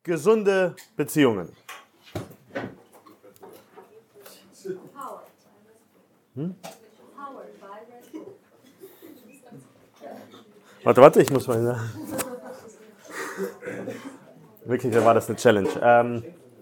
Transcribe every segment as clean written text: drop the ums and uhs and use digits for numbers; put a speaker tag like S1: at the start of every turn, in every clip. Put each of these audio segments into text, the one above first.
S1: Gesunde Beziehungen. Warte, ich muss mal... Wirklich, da war das eine Challenge.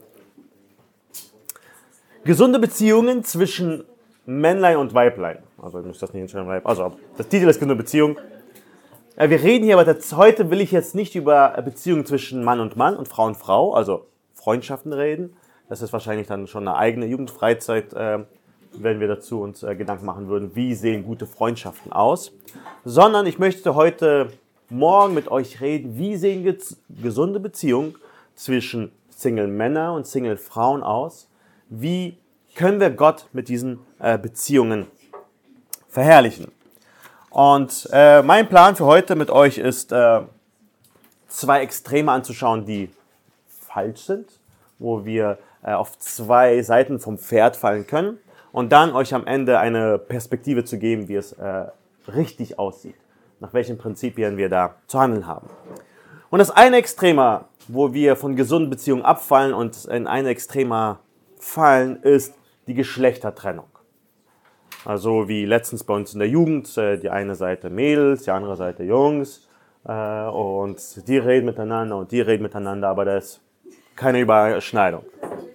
S1: Gesunde Beziehungen zwischen Männlein und Weiblein. Also ich muss das nicht hinschreiben. Also das Titel ist gesunde Beziehung. Wir reden hier, aber heute will ich jetzt nicht über Beziehungen zwischen Mann und Frau, also Freundschaften reden. Das ist wahrscheinlich dann schon eine eigene Jugendfreizeit, wenn wir dazu uns Gedanken machen würden, wie sehen gute Freundschaften aus. Sondern ich möchte heute Morgen mit euch reden, wie sehen gesunde Beziehungen zwischen Single-Männer und Single-Frauen aus. Wie können wir Gott mit diesen Beziehungen verherrlichen? Und mein Plan für heute mit euch ist, zwei Extreme anzuschauen, die falsch sind, wo wir auf zwei Seiten vom Pferd fallen können und dann euch am Ende eine Perspektive zu geben, wie es richtig aussieht, nach welchen Prinzipien wir da zu handeln haben. Und das eine Extrema, wo wir von gesunden Beziehungen abfallen und in eine Extrema fallen, ist die Geschlechtertrennung. Also wie letztens bei uns in der Jugend, die eine Seite Mädels, die andere Seite Jungs und die reden miteinander und die reden miteinander, aber da ist keine Überschneidung.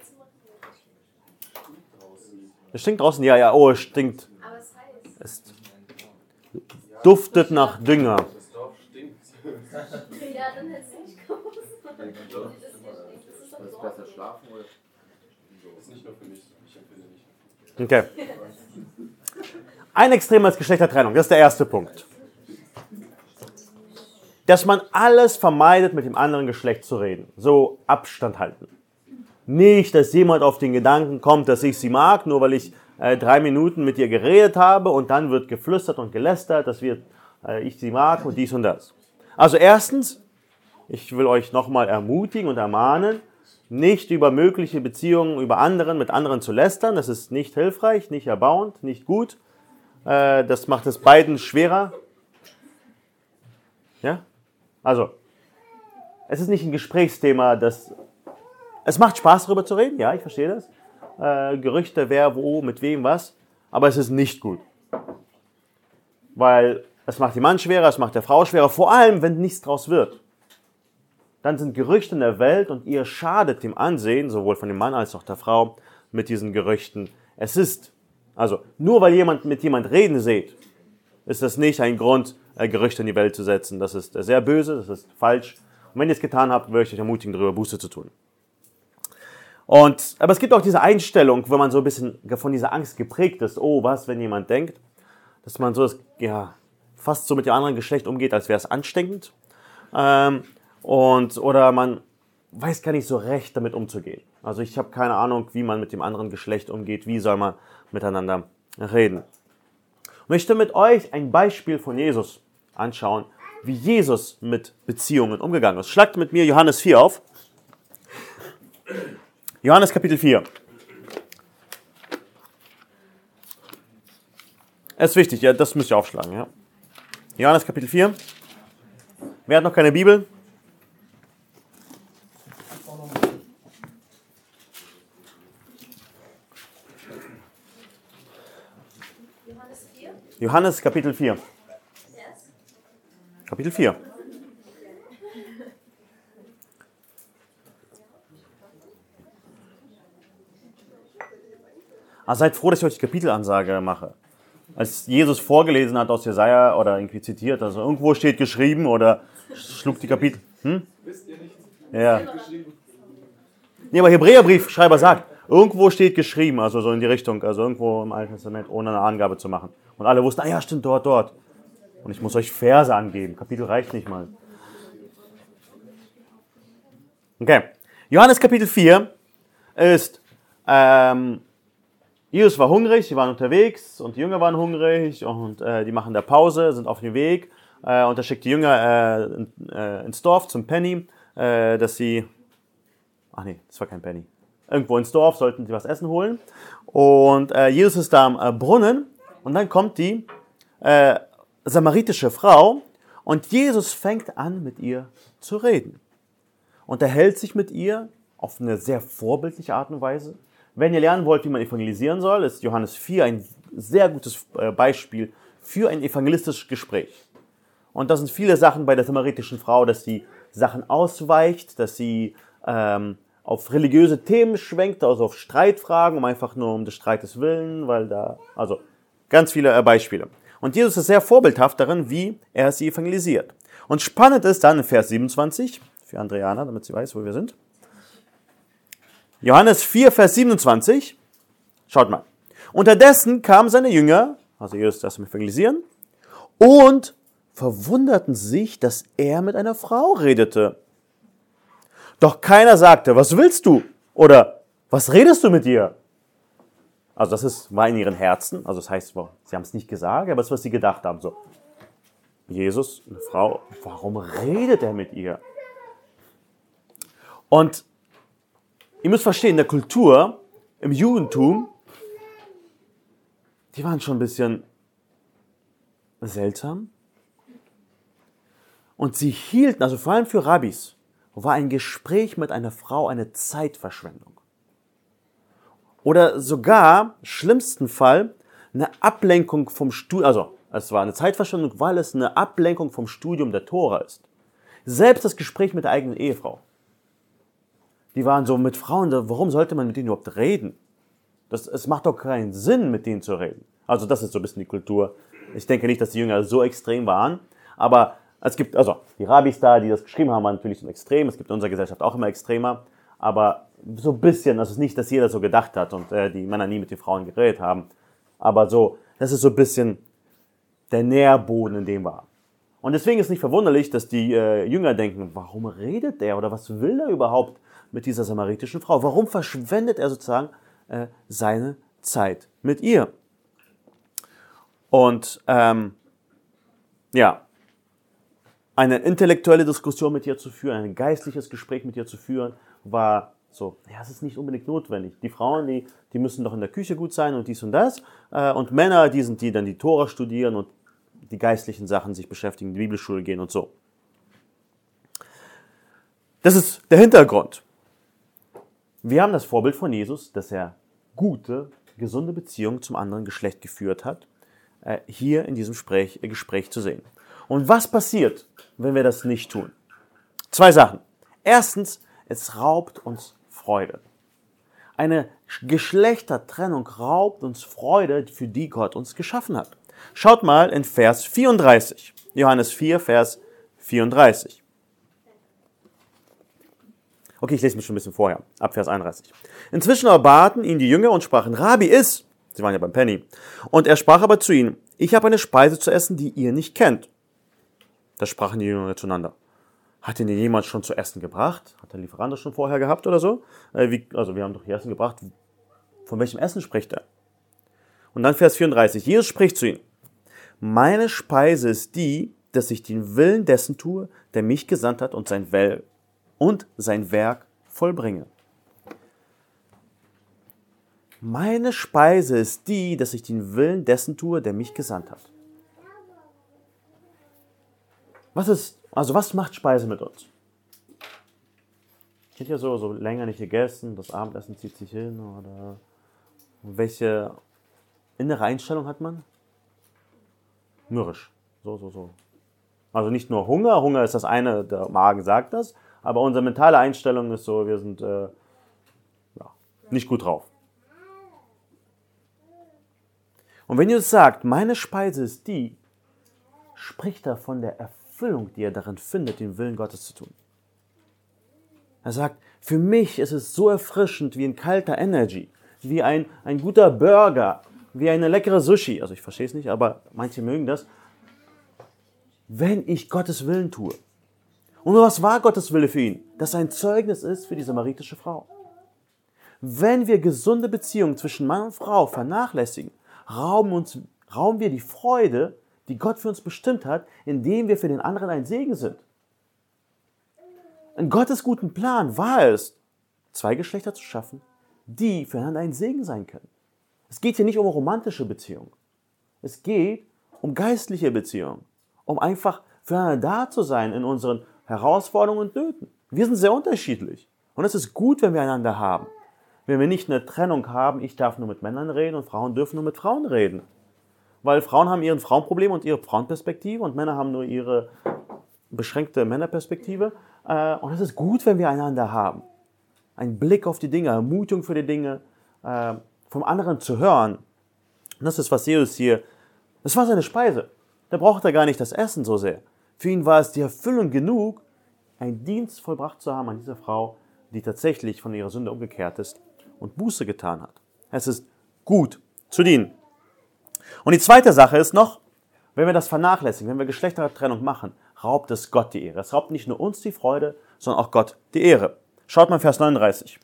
S1: Es stinkt draußen? Ja, oh, es stinkt. Es duftet nach Dünger.
S2: Das Dorf stinkt.
S3: Ja, dann hätte es nicht gewusst.
S2: Das ist besser schlafen oder? Das ist nicht nur für mich. Ich empfehle nicht.
S1: Okay. Ein Extrem ist Geschlechtertrennung. Das ist der erste Punkt. Dass man alles vermeidet, mit dem anderen Geschlecht zu reden. So Abstand halten. Nicht, dass jemand auf den Gedanken kommt, dass ich sie mag, nur weil ich 3 Minuten mit ihr geredet habe und dann wird geflüstert und gelästert, dass ich sie mag und dies und das. Also erstens, ich will euch nochmal ermutigen und ermahnen, nicht über mögliche Beziehungen mit anderen zu lästern. Das ist nicht hilfreich, nicht erbauend, nicht gut. Das macht es beiden schwerer. Ja? Also, es ist nicht ein Gesprächsthema, es macht Spaß, darüber zu reden, ja, ich verstehe das. Gerüchte, wer, wo, mit wem, was. Aber es ist nicht gut. Weil es macht den Mann schwerer, es macht der Frau schwerer, vor allem, wenn nichts draus wird. Dann sind Gerüchte in der Welt und ihr schadet dem Ansehen, sowohl von dem Mann als auch der Frau, mit diesen Gerüchten. Nur weil jemand mit jemand reden seht, ist das nicht ein Grund, Gerüchte in die Welt zu setzen. Das ist sehr böse, das ist falsch. Und wenn ihr es getan habt, würde ich euch ermutigen, darüber Buße zu tun. Aber es gibt auch diese Einstellung, wenn man so ein bisschen von dieser Angst geprägt ist, oh, was, wenn jemand denkt, dass man fast so mit dem anderen Geschlecht umgeht, als wäre es ansteckend. Oder man weiß gar nicht so recht, damit umzugehen. Also ich habe keine Ahnung, wie man mit dem anderen Geschlecht umgeht, wie soll man miteinander reden. Ich möchte mit euch ein Beispiel von Jesus anschauen, wie Jesus mit Beziehungen umgegangen ist. Schlagt mit mir Johannes 4 auf. Johannes Kapitel 4. Es ist wichtig, ja, das müsst ihr aufschlagen. Ja. Johannes Kapitel 4. Wer hat noch keine Bibel? Johannes Kapitel 4. Kapitel 4. Seid froh, dass ich euch die Kapitelansage mache. Als Jesus vorgelesen hat aus Jesaja oder irgendwie zitiert, also irgendwo steht geschrieben oder schlug die Kapitel.
S2: Wisst ihr nicht?
S1: Ja. Nee, aber Hebräerbriefschreiber sagt, irgendwo steht geschrieben, also so in die Richtung, also irgendwo im Alten Testament, ohne eine Angabe zu machen. Und alle wussten, ja, stimmt, dort. Und ich muss euch Verse angeben. Kapitel reicht nicht mal. Okay. Johannes Kapitel 4 ist, Jesus war hungrig, sie waren unterwegs und die Jünger waren hungrig und die machen da Pause, sind auf dem Weg und er schickt die Jünger ins Dorf zum Penny, dass sie, das war kein Penny, irgendwo ins Dorf sollten sie was essen holen und Jesus ist da am Brunnen und dann kommt die samaritische Frau und Jesus fängt an mit ihr zu reden. unterhält sich mit ihr auf eine sehr vorbildliche Art und Weise. Wenn ihr lernen wollt, wie man evangelisieren soll, ist Johannes 4 ein sehr gutes Beispiel für ein evangelistisches Gespräch. Und da sind viele Sachen bei der samaritischen Frau, dass sie Sachen ausweicht, dass sie auf religiöse Themen schwenkt, also auf Streitfragen, einfach nur um des Streites willen, also ganz viele Beispiele. Und Jesus ist sehr vorbildhaft darin, wie er sie evangelisiert. Und spannend ist dann in Vers 27, für Andreana, damit sie weiß, wo wir sind. Johannes 4, Vers 27, schaut mal. Unterdessen kamen seine Jünger, also Jesus das evangelisieren, und verwunderten sich, dass er mit einer Frau redete. Doch keiner sagte, was willst du? Oder, was redest du mit ihr? Also war in ihren Herzen, also das heißt, sie haben es nicht gesagt, aber es ist, was sie gedacht haben. So, Jesus, eine Frau, warum redet er mit ihr? Und ihr müsst verstehen, in der Kultur, im Judentum, die waren schon ein bisschen seltsam. Und sie hielten, also vor allem für Rabbis, war ein Gespräch mit einer Frau eine Zeitverschwendung. Oder sogar, im schlimmsten Fall, eine Ablenkung vom Studium, also es war eine Zeitverschwendung, weil es eine Ablenkung vom Studium der Tora ist. Selbst das Gespräch mit der eigenen Ehefrau. Die waren so mit Frauen, warum sollte man mit denen überhaupt reden? Es macht doch keinen Sinn, mit denen zu reden. Also das ist so ein bisschen die Kultur. Ich denke nicht, dass die Jünger so extrem waren, aber es gibt, also die Rabbis da, die das geschrieben haben, waren natürlich so extrem. Es gibt in unserer Gesellschaft auch immer extremer, aber so ein bisschen, das ist nicht, dass jeder so gedacht hat und die Männer nie mit den Frauen geredet haben, aber so, das ist so ein bisschen der Nährboden, in dem war. Und deswegen ist nicht verwunderlich, dass die Jünger denken, warum redet er oder was will er überhaupt mit dieser samaritischen Frau? Warum verschwendet er sozusagen seine Zeit mit ihr? Und eine intellektuelle Diskussion mit ihr zu führen, ein geistliches Gespräch mit ihr zu führen, war so, ja, es ist nicht unbedingt notwendig. Die Frauen, die müssen doch in der Küche gut sein und dies und das. Und Männer, die dann die Tora studieren und die geistlichen Sachen sich beschäftigen, in die Bibelschule gehen und so. Das ist der Hintergrund. Wir haben das Vorbild von Jesus, dass er gute, gesunde Beziehungen zum anderen Geschlecht geführt hat, hier in diesem Gespräch zu sehen. Und was passiert, wenn wir das nicht tun? 2 Sachen. Erstens, es raubt uns Freude. Eine Geschlechtertrennung raubt uns Freude, für die Gott uns geschaffen hat. Schaut mal in Vers 34. Johannes 4, Vers 34. Okay, ich lese mich schon ein bisschen vorher, ab Vers 31. Inzwischen aber baten ihn die Jünger und sprachen, Rabbi, iss. Sie waren ja beim Penny. Und er sprach aber zu ihnen, ich habe eine Speise zu essen, die ihr nicht kennt. Da sprachen die Jünger zueinander. Hat ihnen jemand schon zu essen gebracht? Hat der Lieferant das schon vorher gehabt oder so? Also wir haben doch hier Essen gebracht. Von welchem Essen spricht er? Und dann Vers 34. Jesus spricht zu ihnen. Meine Speise ist die, dass ich den Willen dessen tue, der mich gesandt hat und sein Werk vollbringe. Meine Speise ist die, dass ich den Willen dessen tue, der mich gesandt hat. Was macht Speise mit uns? Ich hätte ja so länger nicht gegessen, das Abendessen zieht sich hin, oder welche innere Einstellung hat man? Mürrisch. So. Also nicht nur Hunger. Hunger ist das eine, der Magen sagt das, aber unsere mentale Einstellung ist so, wir sind nicht gut drauf. Und wenn Jesus sagt, meine Speise ist die, spricht er von der Erfüllung, die er darin findet, den Willen Gottes zu tun. Er sagt, für mich ist es so erfrischend wie ein kalter Energy, wie ein guter Burger, wie eine leckere Sushi. Also ich verstehe es nicht, aber manche mögen das. Wenn ich Gottes Willen tue. Und was war Gottes Wille für ihn? Dass er ein Zeugnis ist für die samaritische Frau. Wenn wir gesunde Beziehungen zwischen Mann und Frau vernachlässigen, rauben wir die Freude, die Gott für uns bestimmt hat, indem wir für den anderen ein Segen sind. In Gottes guten Plan war es, 2 Geschlechter zu schaffen, die füreinander ein Segen sein können. Es geht hier nicht um romantische Beziehungen. Es geht um geistliche Beziehungen, um einfach füreinander da zu sein in unseren Herausforderungen und Nöten. Wir sind sehr unterschiedlich. Und es ist gut, wenn wir einander haben. Wenn wir nicht eine Trennung haben, ich darf nur mit Männern reden und Frauen dürfen nur mit Frauen reden. Weil Frauen haben ihren Frauenproblem und ihre Frauenperspektive und Männer haben nur ihre beschränkte Männerperspektive. Und es ist gut, wenn wir einander haben. Ein Blick auf die Dinge, Ermutigung für die Dinge, vom anderen zu hören. Und das ist, was Jesus hier, das war seine Speise. Da brauchte er gar nicht das Essen so sehr. Für ihn war es die Erfüllung genug, einen Dienst vollbracht zu haben an dieser Frau, die tatsächlich von ihrer Sünde umgekehrt ist und Buße getan hat. Es ist gut zu dienen. Und die zweite Sache ist noch, wenn wir das vernachlässigen, wenn wir Geschlechtertrennung machen, raubt es Gott die Ehre. Es raubt nicht nur uns die Freude, sondern auch Gott die Ehre. Schaut mal Vers 39.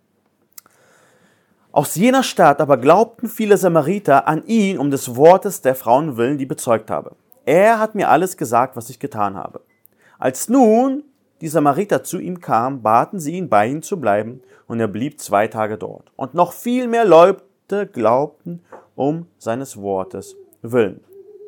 S1: Aus jener Stadt aber glaubten viele Samariter an ihn um des Wortes der Frauen willen, die bezeugt habe. Er hat mir alles gesagt, was ich getan habe. Als nun die Samariter zu ihm kamen, baten sie ihn, bei ihnen zu bleiben, und er blieb 2 Tage dort. Und noch viel mehr Leute glaubten um seines Wortes willen.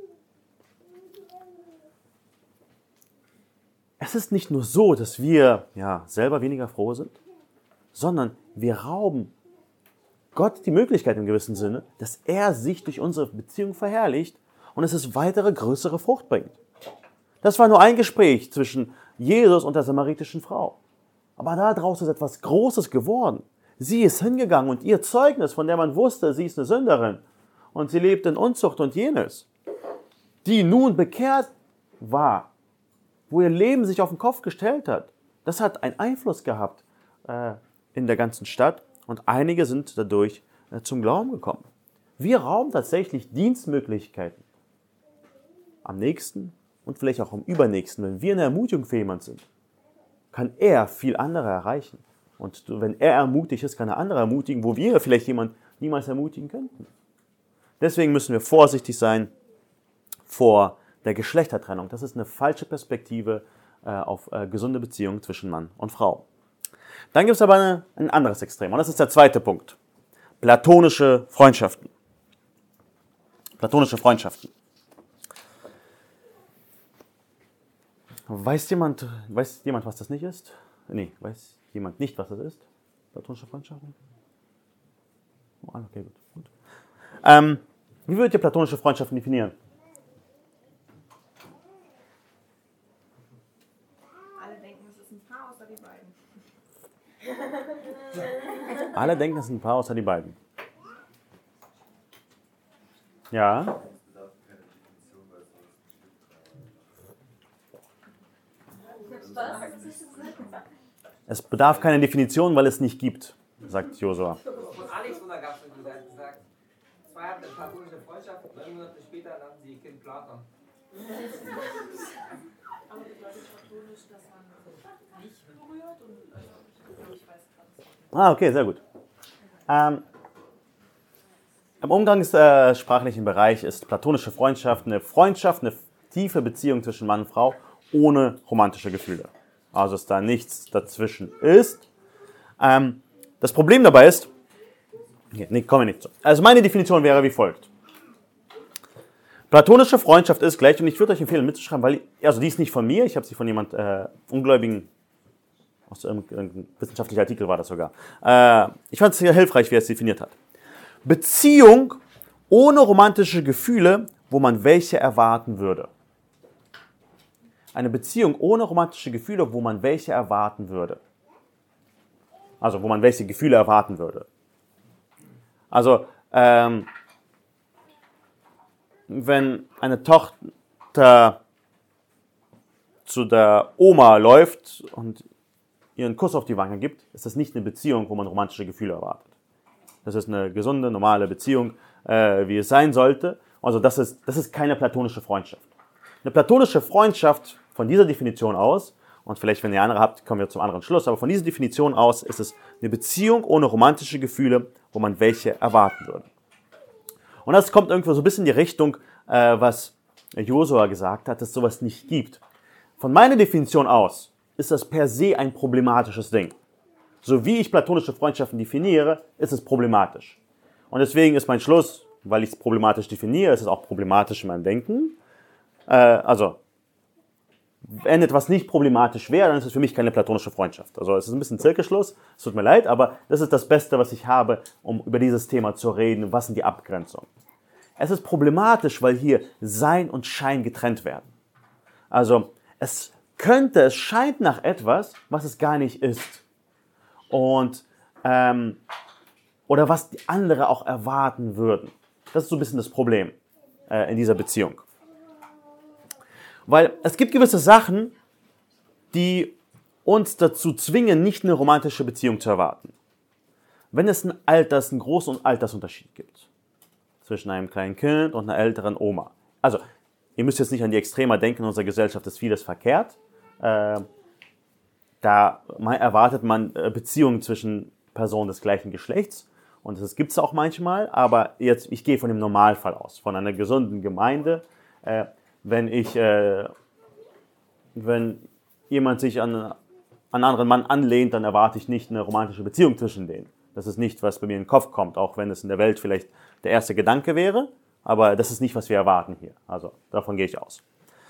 S1: Es ist nicht nur so, dass wir selber weniger froh sind, sondern wir rauben Gott die Möglichkeit im gewissen Sinne, dass er sich durch unsere Beziehung verherrlicht und es weitere, größere Frucht bringt. Das war nur ein Gespräch zwischen Jesus und der samaritischen Frau. Aber daraus ist etwas Großes geworden. Sie ist hingegangen und ihr Zeugnis, von der man wusste, sie ist eine Sünderin und sie lebt in Unzucht und jenes, die nun bekehrt war, wo ihr Leben sich auf den Kopf gestellt hat, das hat einen Einfluss gehabt in der ganzen Stadt und einige sind dadurch zum Glauben gekommen. Wir rauben tatsächlich Dienstmöglichkeiten am nächsten und vielleicht auch am übernächsten. Wenn wir eine Ermutigung für jemanden sind, kann er viel andere erreichen. Und wenn er ermutigt ist, kann er andere ermutigen, wo wir vielleicht jemanden niemals ermutigen könnten. Deswegen müssen wir vorsichtig sein vor der Geschlechtertrennung. Das ist eine falsche Perspektive auf gesunde Beziehungen zwischen Mann und Frau. Dann gibt es aber ein anderes Extrem und das ist der zweite Punkt. Platonische Freundschaften. Platonische Freundschaften. Weiß jemand, was das nicht ist? Nee, weiß jemand nicht, was das ist? Platonische Freundschaften? Okay, gut. Wie würdet ihr platonische Freundschaften definieren?
S4: Alle denken, es ist ein Paar außer die beiden.
S1: Alle denken, es ist ein Paar außer die beiden. Ja. Es bedarf keine Definition, weil es nicht gibt, sagt Josua.
S5: Von Alex oder gab es gesagt, zwei hatten eine platonische Freundschaft und 9 Monate später nannten sie ihr Kind Platon.
S4: Aber bedeutet platonisch, dass man nicht berührt? Und ich weiß gerade.
S1: Okay, sehr gut. Im umgangssprachlichen Bereich ist platonische Freundschaft, eine tiefe Beziehung zwischen Mann und Frau ohne romantische Gefühle. Also dass da nichts dazwischen ist. Das Problem dabei ist, kommen wir nicht zu. Also meine Definition wäre wie folgt. Platonische Freundschaft ist gleich, und ich würde euch empfehlen mitzuschreiben, weil, also die ist nicht von mir, ich habe sie von jemand Ungläubigen, aus einem wissenschaftlichen Artikel war das sogar. Ich fand es sehr hilfreich, wie er es definiert hat. Beziehung ohne romantische Gefühle, wo man welche erwarten würde. Eine Beziehung ohne romantische Gefühle, wo man welche erwarten würde. Also, wo man welche Gefühle erwarten würde. Also, wenn eine Tochter zu der Oma läuft und ihr einen Kuss auf die Wange gibt, ist das nicht eine Beziehung, wo man romantische Gefühle erwartet. Das ist eine gesunde, normale Beziehung, wie es sein sollte. Also, das ist keine platonische Freundschaft. Eine platonische Freundschaft von dieser Definition aus, und vielleicht, wenn ihr andere habt, kommen wir zum anderen Schluss, aber von dieser Definition aus ist es eine Beziehung ohne romantische Gefühle, wo man welche erwarten würde. Und das kommt irgendwo so ein bisschen in die Richtung, was Josua gesagt hat, dass es sowas nicht gibt. Von meiner Definition aus ist das per se ein problematisches Ding. So wie ich platonische Freundschaften definiere, ist es problematisch. Und deswegen ist mein Schluss, weil ich es problematisch definiere, ist es auch problematisch in meinem Denken. Also, wenn etwas nicht problematisch wäre, dann ist es für mich keine platonische Freundschaft. Also es ist ein bisschen Zirkelschluss, es tut mir leid, aber das ist das Beste, was ich habe, um über dieses Thema zu reden. Was sind die Abgrenzungen? Es ist problematisch, weil hier Sein und Schein getrennt werden. Also es scheint nach etwas, was es gar nicht ist. Und, oder was die anderen auch erwarten würden. Das ist so ein bisschen das Problem in dieser Beziehung. Weil es gibt gewisse Sachen, die uns dazu zwingen, nicht eine romantische Beziehung zu erwarten. Wenn es einen großen Altersunterschied gibt zwischen einem kleinen Kind und einer älteren Oma. Also, ihr müsst jetzt nicht an die Extremer denken, in unserer Gesellschaft ist vieles verkehrt. Da erwartet man Beziehungen zwischen Personen des gleichen Geschlechts. Und das gibt es auch manchmal, aber ich gehe von dem Normalfall aus, von einer gesunden Gemeinde. Wenn jemand sich an einen anderen Mann anlehnt, dann erwarte ich nicht eine romantische Beziehung zwischen denen. Das ist nicht, was bei mir in den Kopf kommt, auch wenn es in der Welt vielleicht der erste Gedanke wäre, aber das ist nicht, was wir erwarten hier. Also davon gehe ich aus.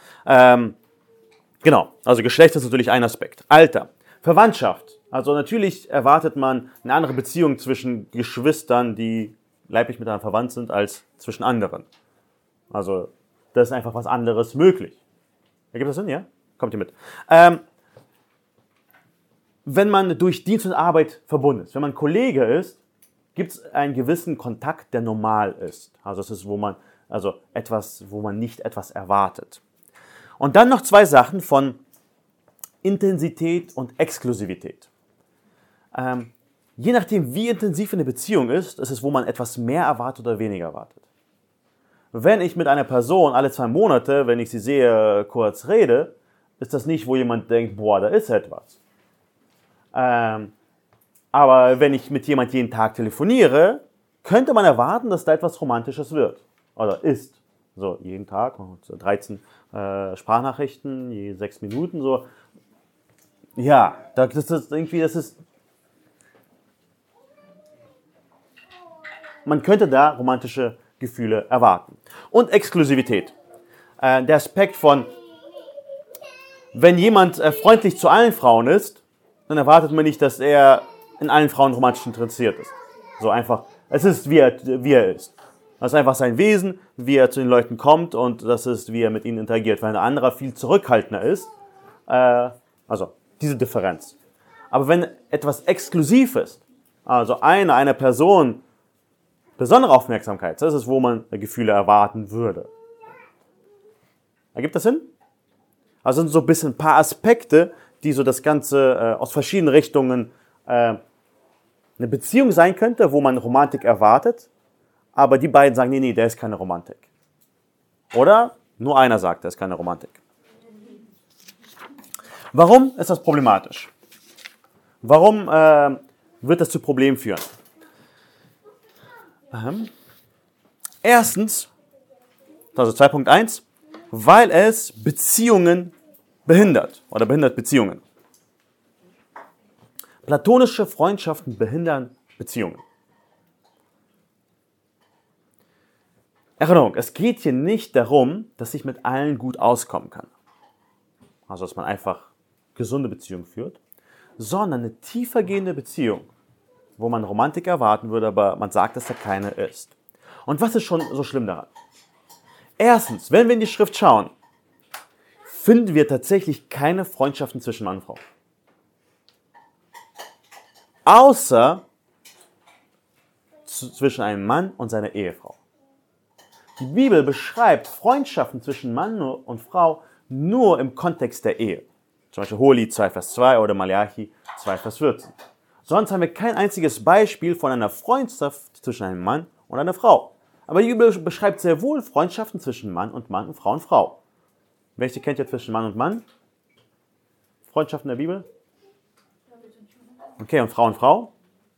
S1: Genau, also Geschlecht ist natürlich ein Aspekt. Alter, Verwandtschaft. Also natürlich erwartet man eine andere Beziehung zwischen Geschwistern, die leiblich miteinander verwandt sind, als zwischen anderen. Also das ist einfach was anderes möglich. Ergibt das Sinn, ja? Kommt ihr mit? Wenn man durch Dienst und Arbeit verbunden ist, wenn man Kollege ist, gibt es einen gewissen Kontakt, der normal ist. Also es ist, wo man nicht etwas erwartet. Und dann noch zwei Sachen von Intensität und Exklusivität. Je nachdem, wie intensiv eine Beziehung ist es, wo man etwas mehr erwartet oder weniger erwartet. Wenn ich mit einer Person alle 2 Monate, wenn ich sie sehe, kurz rede, ist das nicht, wo jemand denkt, boah, da ist etwas. Aber wenn ich mit jemand jeden Tag telefoniere, könnte man erwarten, dass da etwas Romantisches wird. Oder ist. So, jeden Tag, 13 Sprachnachrichten, je 6 Minuten, so. Ja, das ist. Man könnte da romantische Gefühle erwarten. Und Exklusivität. Der Aspekt von, wenn jemand freundlich zu allen Frauen ist, dann erwartet man nicht, dass er in allen Frauen romantisch interessiert ist. So einfach, es ist, wie er ist. Das ist einfach sein Wesen, wie er zu den Leuten kommt und das ist, wie er mit ihnen interagiert. Weil ein anderer viel zurückhaltender ist, also diese Differenz. Aber wenn etwas exklusiv ist, also einer Person besondere Aufmerksamkeit, das ist, wo man Gefühle erwarten würde. Ergibt das Sinn? Also sind so ein bisschen ein paar Aspekte, die so das Ganze aus verschiedenen Richtungen eine Beziehung sein könnte, wo man Romantik erwartet, aber die beiden sagen, nee, der ist keine Romantik. Oder nur einer sagt, der ist keine Romantik. Warum ist das problematisch? Warum wird das zu Problemen führen? Erstens, also 2.1, weil es Beziehungen behindert oder behindert Beziehungen. Platonische Freundschaften behindern Beziehungen. Erinnerung, es geht hier nicht darum, dass ich mit allen gut auskommen kann. Also, dass man einfach gesunde Beziehungen führt, sondern eine tiefergehende Beziehung, wo man Romantik erwarten würde, aber man sagt, dass da keine ist. Und was ist schon so schlimm daran? Erstens, wenn wir in die Schrift schauen, finden wir tatsächlich keine Freundschaften zwischen Mann und Frau. Außer zwischen einem Mann und seiner Ehefrau. Die Bibel beschreibt Freundschaften zwischen Mann und Frau nur im Kontext der Ehe. Zum Beispiel Hohelied 2, Vers 2 oder Malachi 2, Vers 14. Sonst haben wir kein einziges Beispiel von einer Freundschaft zwischen einem Mann und einer Frau. Aber die Bibel beschreibt sehr wohl Freundschaften zwischen Mann und Frau und Frau. Welche kennt ihr zwischen Mann und Mann? Freundschaften der Bibel? Okay, und Frau und Frau?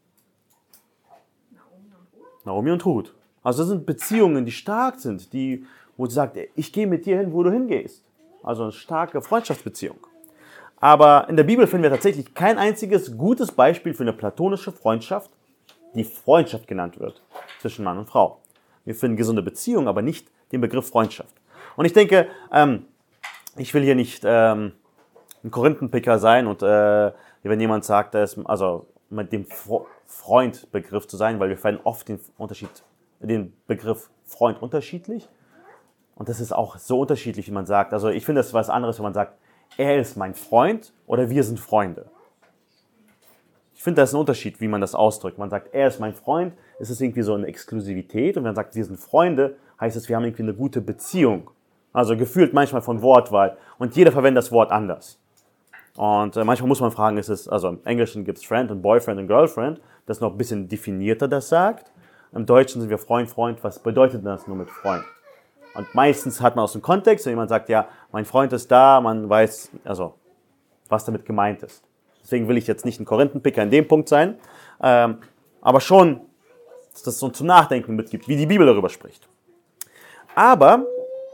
S1: Naomi und Ruth. Also das sind Beziehungen, die stark sind, wo sie sagt, ich gehe mit dir hin, wo du hingehst. Also eine starke Freundschaftsbeziehung. Aber in der Bibel finden wir tatsächlich kein einziges gutes Beispiel für eine platonische Freundschaft, die Freundschaft genannt wird, zwischen Mann und Frau. Wir finden gesunde Beziehungen, aber nicht den Begriff Freundschaft. Und ich denke, ich will hier nicht ein Korinthenpicker sein und wenn jemand sagt, also mit dem Freund-Begriff zu sein, weil wir verwenden oft den Begriff Freund unterschiedlich. Und das ist auch so unterschiedlich, wie man sagt. Also ich finde, das ist was anderes, wenn man sagt, er ist mein Freund oder wir sind Freunde. Ich finde, das ist ein Unterschied, wie man das ausdrückt. Man sagt, er ist mein Freund, ist es irgendwie so eine Exklusivität. Und wenn man sagt, wir sind Freunde, heißt es, wir haben irgendwie eine gute Beziehung. Also gefühlt manchmal von Wortwahl. Und jeder verwendet das Wort anders. Und manchmal muss man fragen, also im Englischen gibt es Friend und Boyfriend und Girlfriend, das noch ein bisschen definierter das sagt. Im Deutschen sind wir Freund, Freund. Was bedeutet das nur mit Freund? Und meistens hat man aus dem Kontext, wenn jemand sagt, ja, mein Freund ist da, man weiß, also, was damit gemeint ist. Deswegen will ich jetzt nicht ein Korinthenpicker in dem Punkt sein, aber schon, dass das so zum Nachdenken mitgibt, wie die Bibel darüber spricht. Aber,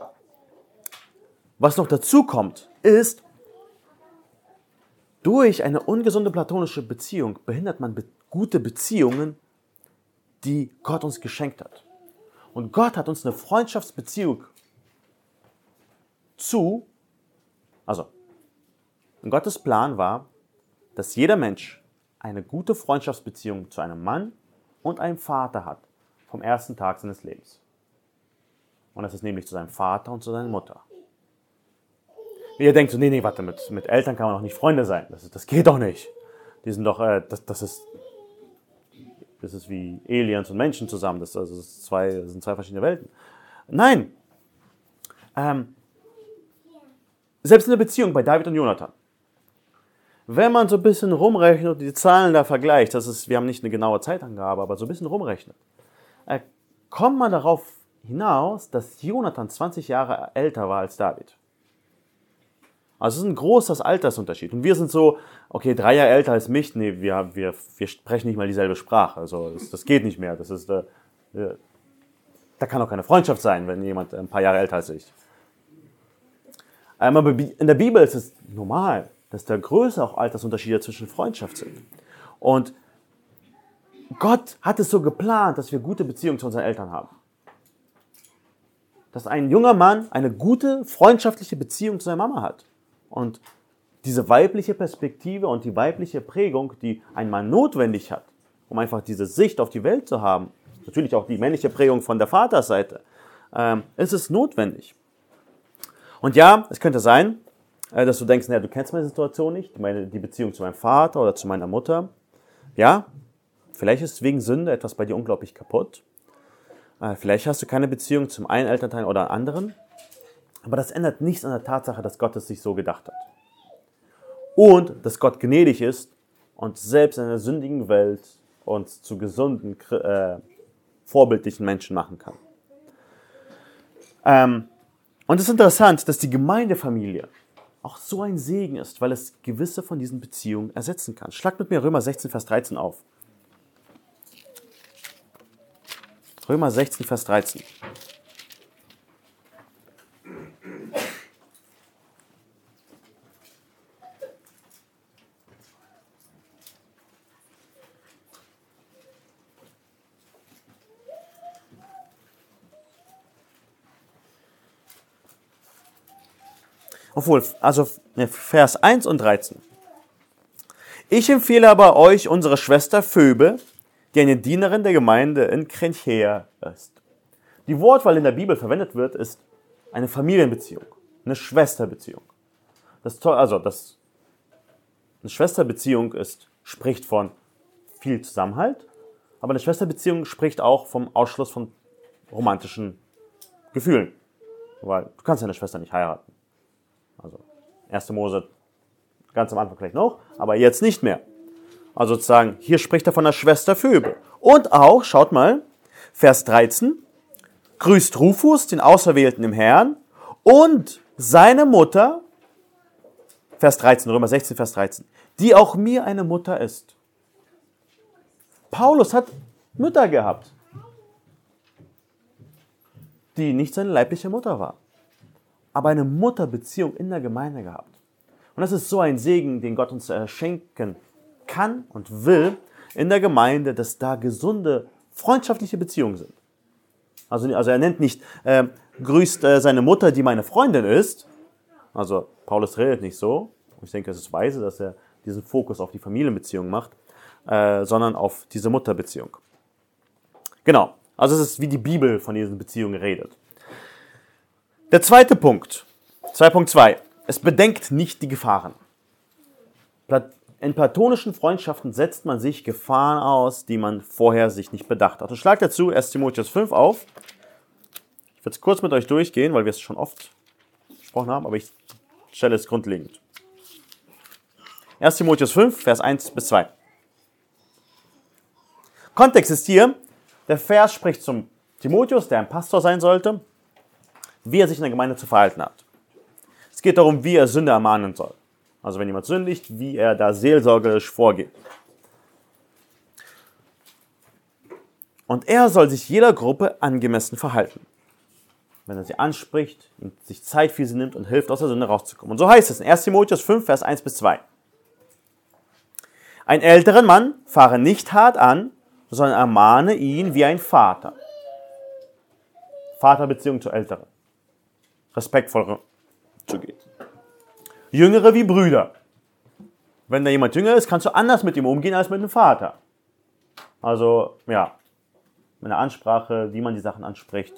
S1: was noch dazu kommt, ist, durch eine ungesunde platonische Beziehung behindert man gute Beziehungen, die Gott uns geschenkt hat. Und Gott hat uns eine Freundschaftsbeziehung Gottes Plan war, dass jeder Mensch eine gute Freundschaftsbeziehung zu einem Mann und einem Vater hat, vom ersten Tag seines Lebens. Und das ist nämlich zu seinem Vater und zu seiner Mutter. Ihr denkt so, nee, warte, mit Eltern kann man doch nicht Freunde sein. Das geht doch nicht. Die sind doch, das ist wie Aliens und Menschen zusammen. Das sind zwei verschiedene Welten. Nein. Selbst in der Beziehung bei David und Jonathan. Wenn man so ein bisschen rumrechnet und die Zahlen da vergleicht, wir haben nicht eine genaue Zeitangabe, aber so ein bisschen rumrechnet, kommt man darauf hinaus, dass Jonathan 20 Jahre älter war als David. Also es ist ein großer Altersunterschied. Und wir sind so, okay, 3 Jahre älter als mich, nee, wir sprechen nicht mal dieselbe Sprache. Also das geht nicht mehr. Da kann auch keine Freundschaft sein, wenn jemand ein paar Jahre älter als ich. Aber in der Bibel ist es normal, dass da größere auch Altersunterschiede zwischen Freundschaft sind. Und Gott hat es so geplant, dass wir gute Beziehungen zu unseren Eltern haben. Dass ein junger Mann eine gute, freundschaftliche Beziehung zu seiner Mama hat. Und diese weibliche Perspektive und die weibliche Prägung, die ein Mann notwendig hat, um einfach diese Sicht auf die Welt zu haben, natürlich auch die männliche Prägung von der Vaterseite, ist es notwendig. Und ja, es könnte sein, dass du denkst, naja, du kennst meine Situation nicht, die Beziehung zu meinem Vater oder zu meiner Mutter. Ja, vielleicht ist wegen Sünde etwas bei dir unglaublich kaputt. Vielleicht hast du keine Beziehung zum einen Elternteil oder anderen. Aber das ändert nichts an der Tatsache, dass Gott es sich so gedacht hat. Und dass Gott gnädig ist und selbst in einer sündigen Welt uns zu gesunden, vorbildlichen Menschen machen kann. Und es ist interessant, dass die Gemeindefamilie auch so ein Segen ist, weil es gewisse von diesen Beziehungen ersetzen kann. Schlag mit mir Römer 16, Vers 13 auf. Römer 16, Vers 13. Vers 1 und 13. Ich empfehle aber euch unsere Schwester Phoebe, die eine Dienerin der Gemeinde in Krenchea ist. Die Wortwahl in der Bibel verwendet wird, ist eine Familienbeziehung, eine Schwesterbeziehung. Eine Schwesterbeziehung spricht von viel Zusammenhalt, aber eine Schwesterbeziehung spricht auch vom Ausschluss von romantischen Gefühlen. Weil du kannst deine Schwester nicht heiraten. Also 1. Mose ganz am Anfang vielleicht noch, aber jetzt nicht mehr. Also sozusagen, hier spricht er von der Schwester Phoebe. Und auch, schaut mal, Vers 13, grüßt Rufus, den Auserwählten im Herrn, und seine Mutter, Vers 13, Römer 16, Vers 13, die auch mir eine Mutter ist. Paulus hat Mütter gehabt, die nicht seine leibliche Mutter war, aber eine Mutterbeziehung in der Gemeinde gehabt. Und das ist so ein Segen, den Gott uns schenken kann und will in der Gemeinde, dass da gesunde, freundschaftliche Beziehungen sind. Also er nennt nicht, grüßt seine Mutter, die meine Freundin ist, Also Paulus redet nicht so. Ich denke, es ist weise, dass er diesen Fokus auf die Familienbeziehung macht, sondern auf diese Mutterbeziehung. Genau, also es ist wie die Bibel von diesen Beziehungen redet. Der zweite Punkt, 2.2, es bedenkt nicht die Gefahren. In platonischen Freundschaften setzt man sich Gefahren aus, die man vorher sich nicht bedacht hat. Und schlag dazu 1 Timotheus 5 auf. Ich werde es kurz mit euch durchgehen, weil wir es schon oft gesprochen haben, aber ich stelle es grundlegend. 1 Timotheus 5, Vers 1 bis 2. Kontext ist hier, der Vers spricht zum Timotheus, der ein Pastor sein sollte, wie er sich in der Gemeinde zu verhalten hat. Es geht darum, wie er Sünder ermahnen soll. Also wenn jemand sündigt, wie er da seelsorgerisch vorgeht. Und er soll sich jeder Gruppe angemessen verhalten. Wenn er sie anspricht, sich Zeit für sie nimmt und hilft, aus der Sünde rauszukommen. Und so heißt es in 1 Timotheus 5, Vers 1 bis 2. Ein älteren Mann fahre nicht hart an, sondern ermahne ihn wie ein Vater. Vaterbeziehung zu Älteren. Respektvoll zu gehen. Jüngere wie Brüder. Wenn da jemand jünger ist, kannst du anders mit ihm umgehen als mit dem Vater. Also, ja, mit der Ansprache, wie man die Sachen anspricht.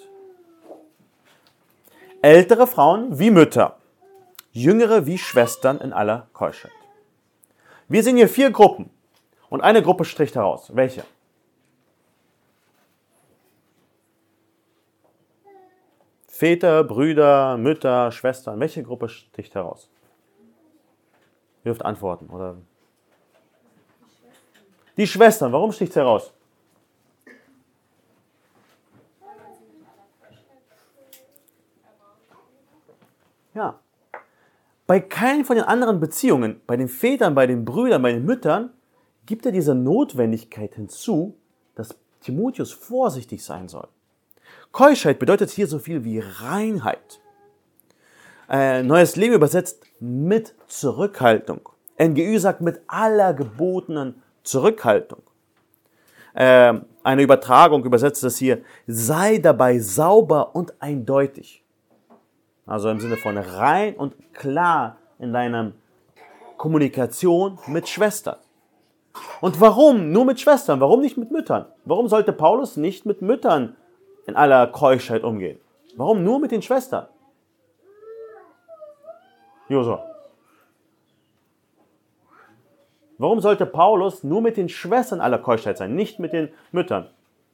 S1: Ältere Frauen wie Mütter. Jüngere wie Schwestern in aller Keuschheit. Wir sehen hier 4 Gruppen. Und eine Gruppe sticht heraus. Welche? Väter, Brüder, Mütter, Schwestern. Welche Gruppe sticht heraus? Ihr dürft antworten, oder? Die Schwestern. Warum sticht es heraus? Ja. Bei keinen von den anderen Beziehungen, bei den Vätern, bei den Brüdern, bei den Müttern, gibt er diese Notwendigkeit hinzu, dass Timotheus vorsichtig sein soll. Keuschheit bedeutet hier so viel wie Reinheit. Neues Leben übersetzt mit Zurückhaltung. NGÜ sagt mit aller gebotenen Zurückhaltung. Eine Übertragung übersetzt das hier, sei dabei sauber und eindeutig. Also im Sinne von rein und klar in deiner Kommunikation mit Schwestern. Und warum nur mit Schwestern? Warum nicht mit Müttern? Warum sollte Paulus nicht mit Müttern in aller Keuschheit umgehen? Warum nur mit den Schwestern? Josua. Warum sollte Paulus nur mit den Schwestern aller Keuschheit sein, nicht mit den Müttern?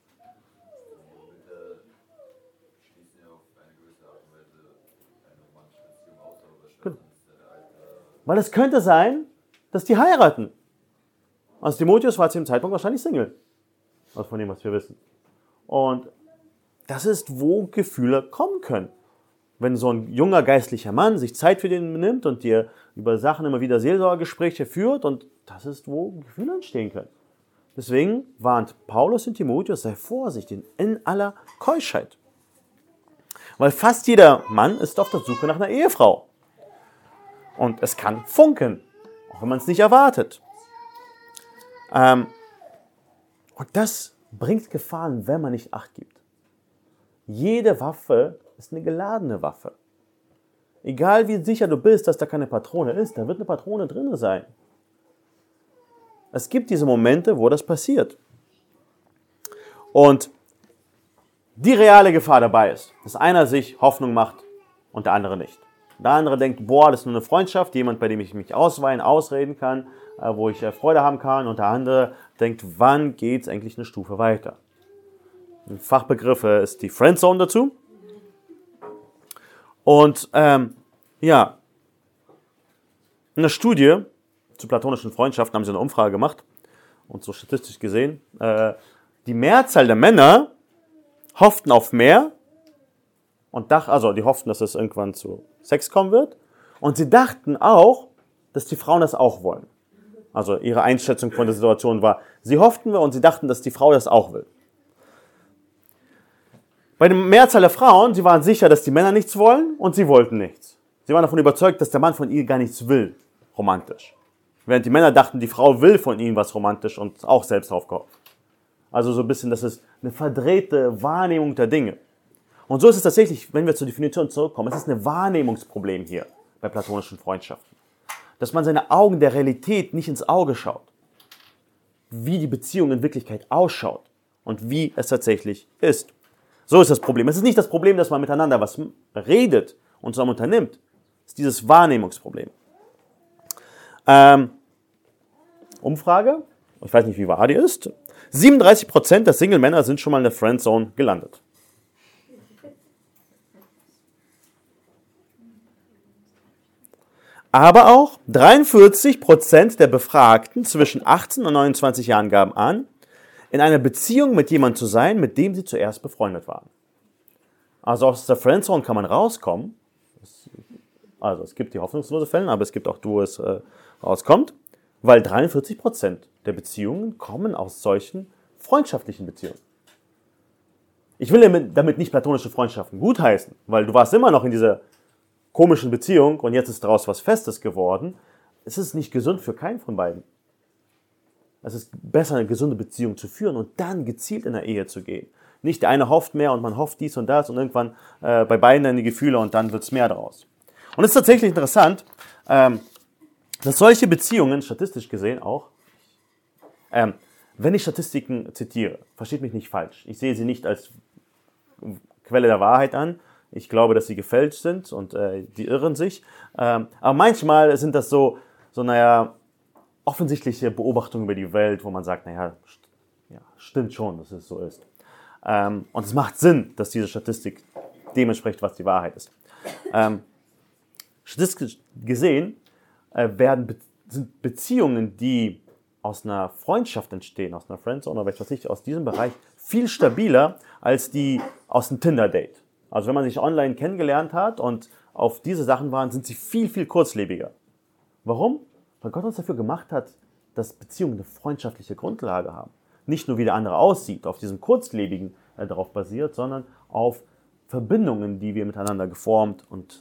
S1: Weil es könnte sein, dass die heiraten. Also Timotheus war zu dem Zeitpunkt wahrscheinlich Single. Also von dem, was wir wissen. Und das ist, wo Gefühle kommen können. Wenn so ein junger geistlicher Mann sich Zeit für den nimmt und dir über Sachen immer wieder Seelsorgegespräche führt, und das ist, wo Gefühle entstehen können. Deswegen warnt Paulus und Timotheus, sei vorsichtig in aller Keuschheit. Weil fast jeder Mann ist auf der Suche nach einer Ehefrau. Und es kann funken, auch wenn man es nicht erwartet. Und das bringt Gefahren, wenn man nicht Acht gibt. Jede Waffe ist eine geladene Waffe. Egal wie sicher du bist, dass da keine Patrone ist, da wird eine Patrone drin sein. Es gibt diese Momente, wo das passiert. Und die reale Gefahr dabei ist, dass einer sich Hoffnung macht und der andere nicht. Der andere denkt, boah, das ist nur eine Freundschaft, jemand, bei dem ich mich ausweinen, ausreden kann, wo ich Freude haben kann. Und der andere denkt, wann geht es eigentlich eine Stufe weiter? Ein Fachbegriff ist die Friendzone dazu. Und ja, in der Studie zu platonischen Freundschaften haben sie eine Umfrage gemacht und so statistisch gesehen, die Mehrzahl der Männer hofften auf mehr und die hofften, dass es irgendwann zu Sex kommen wird, und sie dachten auch, dass die Frauen das auch wollen. Also ihre Einschätzung von der Situation war, sie hofften und sie dachten, dass die Frau das auch will. Bei der Mehrzahl der Frauen, sie waren sicher, dass die Männer nichts wollen und sie wollten nichts. Sie waren davon überzeugt, dass der Mann von ihr gar nichts will, romantisch. Während die Männer dachten, die Frau will von ihnen was romantisch und auch selbst aufgehofft. Also so ein bisschen, das ist eine verdrehte Wahrnehmung der Dinge. Und so ist es tatsächlich, wenn wir zur Definition zurückkommen, es ist ein Wahrnehmungsproblem hier. bei platonischen Freundschaften. Dass man seine Augen der Realität nicht ins Auge schaut. Wie die Beziehung in Wirklichkeit ausschaut und wie es tatsächlich ist. So ist das Problem. Es ist nicht das Problem, dass man miteinander was redet und zusammen unternimmt. Es ist dieses Wahrnehmungsproblem. Umfrage, ich weiß nicht, wie wahr die ist. 37% der Single-Männer sind schon mal in der Friendzone gelandet. Aber auch 43% der Befragten zwischen 18 und 29 Jahren gaben an, in einer Beziehung mit jemandem zu sein, mit dem sie zuerst befreundet waren. Also aus der Friendzone kann man rauskommen. Also es gibt die hoffnungslose Fälle, aber es gibt auch, wo es rauskommt, weil 43% der Beziehungen kommen aus solchen freundschaftlichen Beziehungen. Ich will damit nicht platonische Freundschaften gutheißen, weil du warst immer noch in dieser komischen Beziehung und jetzt ist daraus was Festes geworden. Es ist nicht gesund für keinen von beiden. Es ist besser, eine gesunde Beziehung zu führen und dann gezielt in der Ehe zu gehen. Nicht der eine hofft mehr und man hofft dies und das und irgendwann bei beiden dann die Gefühle und dann wird es mehr daraus. Und es ist tatsächlich interessant, dass solche Beziehungen, statistisch gesehen auch, wenn ich Statistiken zitiere, versteht mich nicht falsch. Ich sehe sie nicht als Quelle der Wahrheit an. Ich glaube, dass sie gefälscht sind und die irren sich. Aber manchmal sind das so offensichtliche Beobachtungen über die Welt, wo man sagt, naja, stimmt schon, dass es so ist. Und es macht Sinn, dass diese Statistik dem entspricht, was die Wahrheit ist. Statistisch gesehen sind Beziehungen, die aus einer Freundschaft entstehen, aus einer Friendzone oder was weiß ich, aus diesem Bereich, viel stabiler als die aus einem Tinder-Date. Also wenn man sich online kennengelernt hat und auf diese Sachen waren, sind sie viel, viel kurzlebiger. Warum? Weil Gott uns dafür gemacht hat, dass Beziehungen eine freundschaftliche Grundlage haben. Nicht nur wie der andere aussieht, auf diesem kurzlebigen darauf basiert, sondern auf Verbindungen, die wir miteinander geformt und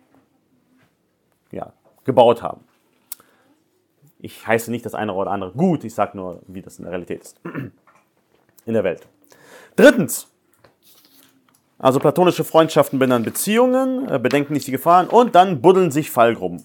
S1: gebaut haben. Ich heiße nicht das eine oder andere gut, ich sage nur, wie das in der Realität ist. In der Welt. Drittens, also platonische Freundschaften benannt Beziehungen, bedenken nicht die Gefahren und dann buddeln sich Fallgruben.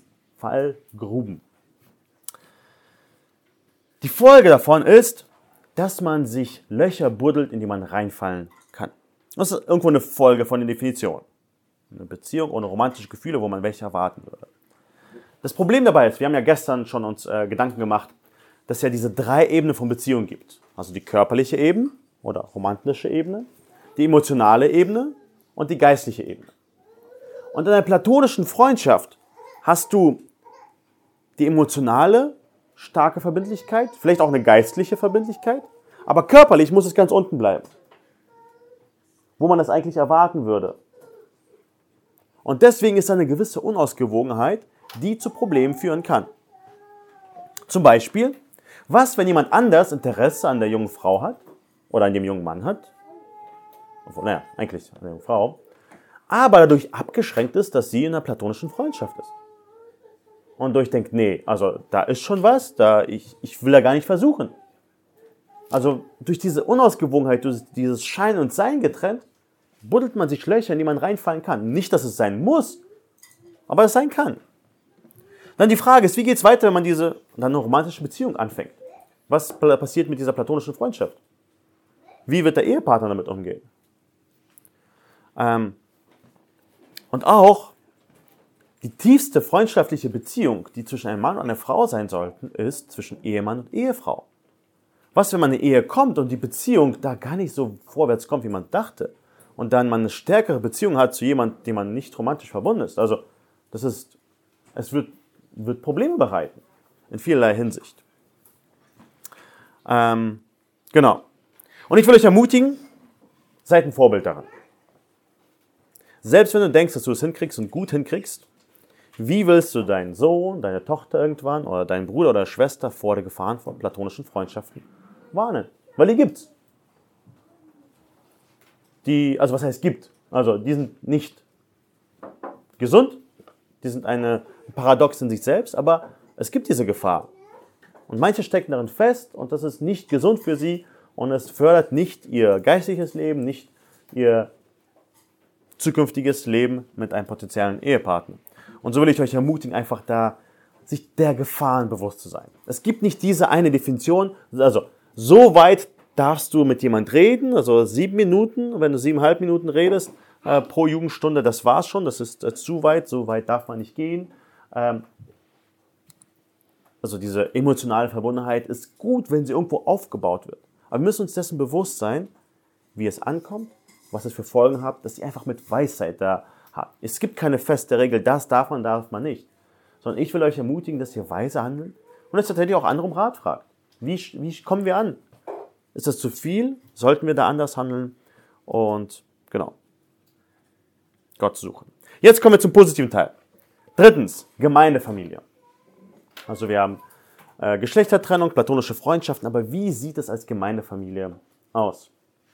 S1: Die Folge davon ist, dass man sich Löcher buddelt, in die man reinfallen kann. Das ist irgendwo eine Folge von der Definition. Eine Beziehung ohne romantische Gefühle, wo man welche erwarten würde. Das Problem dabei ist, wir haben ja gestern schon uns Gedanken gemacht, dass es ja diese 3 Ebenen von Beziehungen gibt. Also die körperliche Ebene oder romantische Ebene, die emotionale Ebene und die geistliche Ebene. Und in einer platonischen Freundschaft hast du die emotionale, starke Verbindlichkeit, vielleicht auch eine geistliche Verbindlichkeit, aber körperlich muss es ganz unten bleiben, wo man das eigentlich erwarten würde. Und deswegen ist da eine gewisse Unausgewogenheit, die zu Problemen führen kann. Zum Beispiel, was, wenn jemand anders Interesse an der jungen Frau hat oder an dem jungen Mann hat, eigentlich an der jungen Frau, aber dadurch abgeschränkt ist, dass sie in einer platonischen Freundschaft ist. Und durchdenkt, nee, also da ist schon was, ich will da gar nicht versuchen. Also durch diese Unausgewogenheit, durch dieses Schein und Sein getrennt, buddelt man sich Löcher, in die man reinfallen kann. Nicht, dass es sein muss, aber es sein kann. Dann die Frage ist, wie geht es weiter, wenn man eine romantische Beziehung anfängt? Was passiert mit dieser platonischen Freundschaft? Wie wird der Ehepartner damit umgehen? Und auch die tiefste freundschaftliche Beziehung, die zwischen einem Mann und einer Frau sein sollte, ist zwischen Ehemann und Ehefrau. Was, wenn man in eine Ehe kommt und die Beziehung da gar nicht so vorwärts kommt, wie man dachte, und dann man eine stärkere Beziehung hat zu jemandem, dem man nicht romantisch verbunden ist? Also, es wird Probleme bereiten, in vielerlei Hinsicht. Genau. Und ich will euch ermutigen, seid ein Vorbild daran. Selbst wenn du denkst, dass du es hinkriegst und gut hinkriegst, wie willst du deinen Sohn, deine Tochter irgendwann oder deinen Bruder oder Schwester vor der Gefahren von platonischen Freundschaften warnen? Weil die gibt's. Also was heißt gibt? Also die sind nicht gesund, die sind eine Paradox in sich selbst, aber es gibt diese Gefahr. Und manche stecken darin fest und das ist nicht gesund für sie und es fördert nicht ihr geistliches Leben, nicht ihr zukünftiges Leben mit einem potenziellen Ehepartner. Und so will ich euch ermutigen, einfach da sich der Gefahren bewusst zu sein. Es gibt nicht diese eine Definition, also so weit darfst du mit jemand reden, also 7 Minuten, wenn du 7,5 Minuten redest pro Jugendstunde, das war's schon, das ist zu weit, so weit darf man nicht gehen. Also diese emotionale Verbundenheit ist gut, wenn sie irgendwo aufgebaut wird. Aber wir müssen uns dessen bewusst sein, wie es ankommt, was es für Folgen hat, dass sie einfach mit Weisheit da hat. Es gibt keine feste Regel, das darf man nicht. Sondern ich will euch ermutigen, dass ihr weise handelt und dass ihr tatsächlich auch andere um Rat fragt. Wie kommen wir an? Ist das zu viel? Sollten wir da anders handeln? Und genau, Gott suchen. Jetzt kommen wir zum positiven Teil. 3. Gemeindefamilie. Also wir haben Geschlechtertrennung, platonische Freundschaften, aber wie sieht es als Gemeindefamilie aus?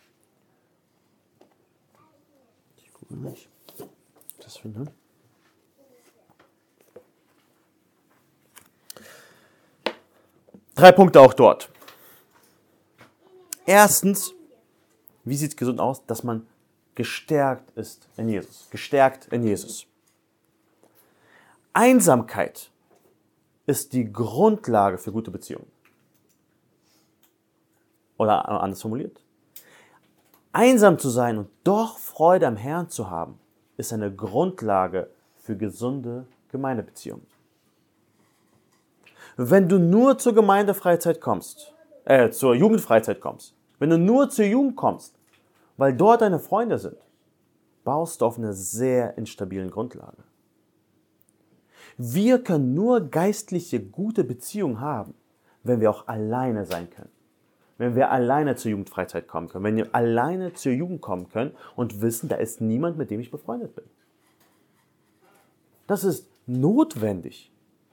S1: Ich gucke nicht. Das finde. 3 Punkte auch dort. Erstens, wie sieht es gesund aus? Dass man gestärkt ist in Jesus. Gestärkt in Jesus. Einsamkeit ist die Grundlage für gute Beziehungen. Oder anders formuliert. Einsam zu sein und doch Freude am Herrn zu haben, ist eine Grundlage für gesunde Gemeindebeziehungen. Wenn du nur zur Gemeindefreizeit kommst, zur Jugendfreizeit kommst, wenn du nur zur Jugend kommst, weil dort deine Freunde sind, baust du auf einer sehr instabilen Grundlage. Wir können nur geistliche, gute Beziehungen haben, wenn wir auch alleine sein können. Wenn wir alleine zur Jugendfreizeit kommen können, wenn wir alleine zur Jugend kommen können und wissen, da ist niemand, mit dem ich befreundet bin. Das ist notwendig,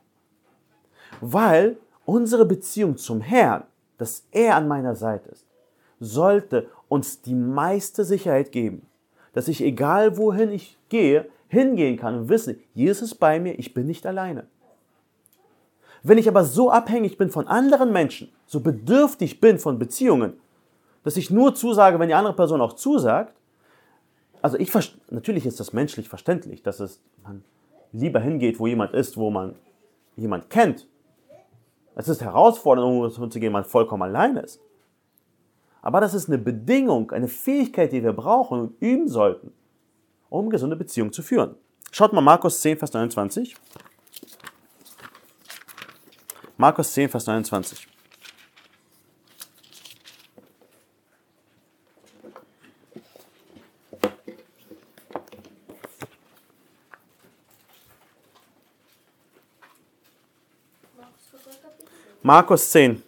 S1: weil unsere Beziehung zum Herrn, dass er an meiner Seite ist, sollte uns die meiste Sicherheit geben, dass ich, egal wohin ich gehe, hingehen kann und wissen, Jesus ist bei mir, ich bin nicht alleine. Wenn ich aber so abhängig bin von anderen Menschen, so bedürftig bin von Beziehungen, dass ich nur zusage, wenn die andere Person auch zusagt, also natürlich ist das menschlich verständlich, dass man lieber hingeht, wo jemand ist, wo man jemand kennt. Es ist herausfordernd, um zu gehen, wenn man vollkommen alleine ist. Aber das ist eine Bedingung, eine Fähigkeit, die wir brauchen und üben sollten, um gesunde Beziehungen zu führen. Schaut mal Markus 10, Vers 29. Markus 10, Vers 29. Markus 10.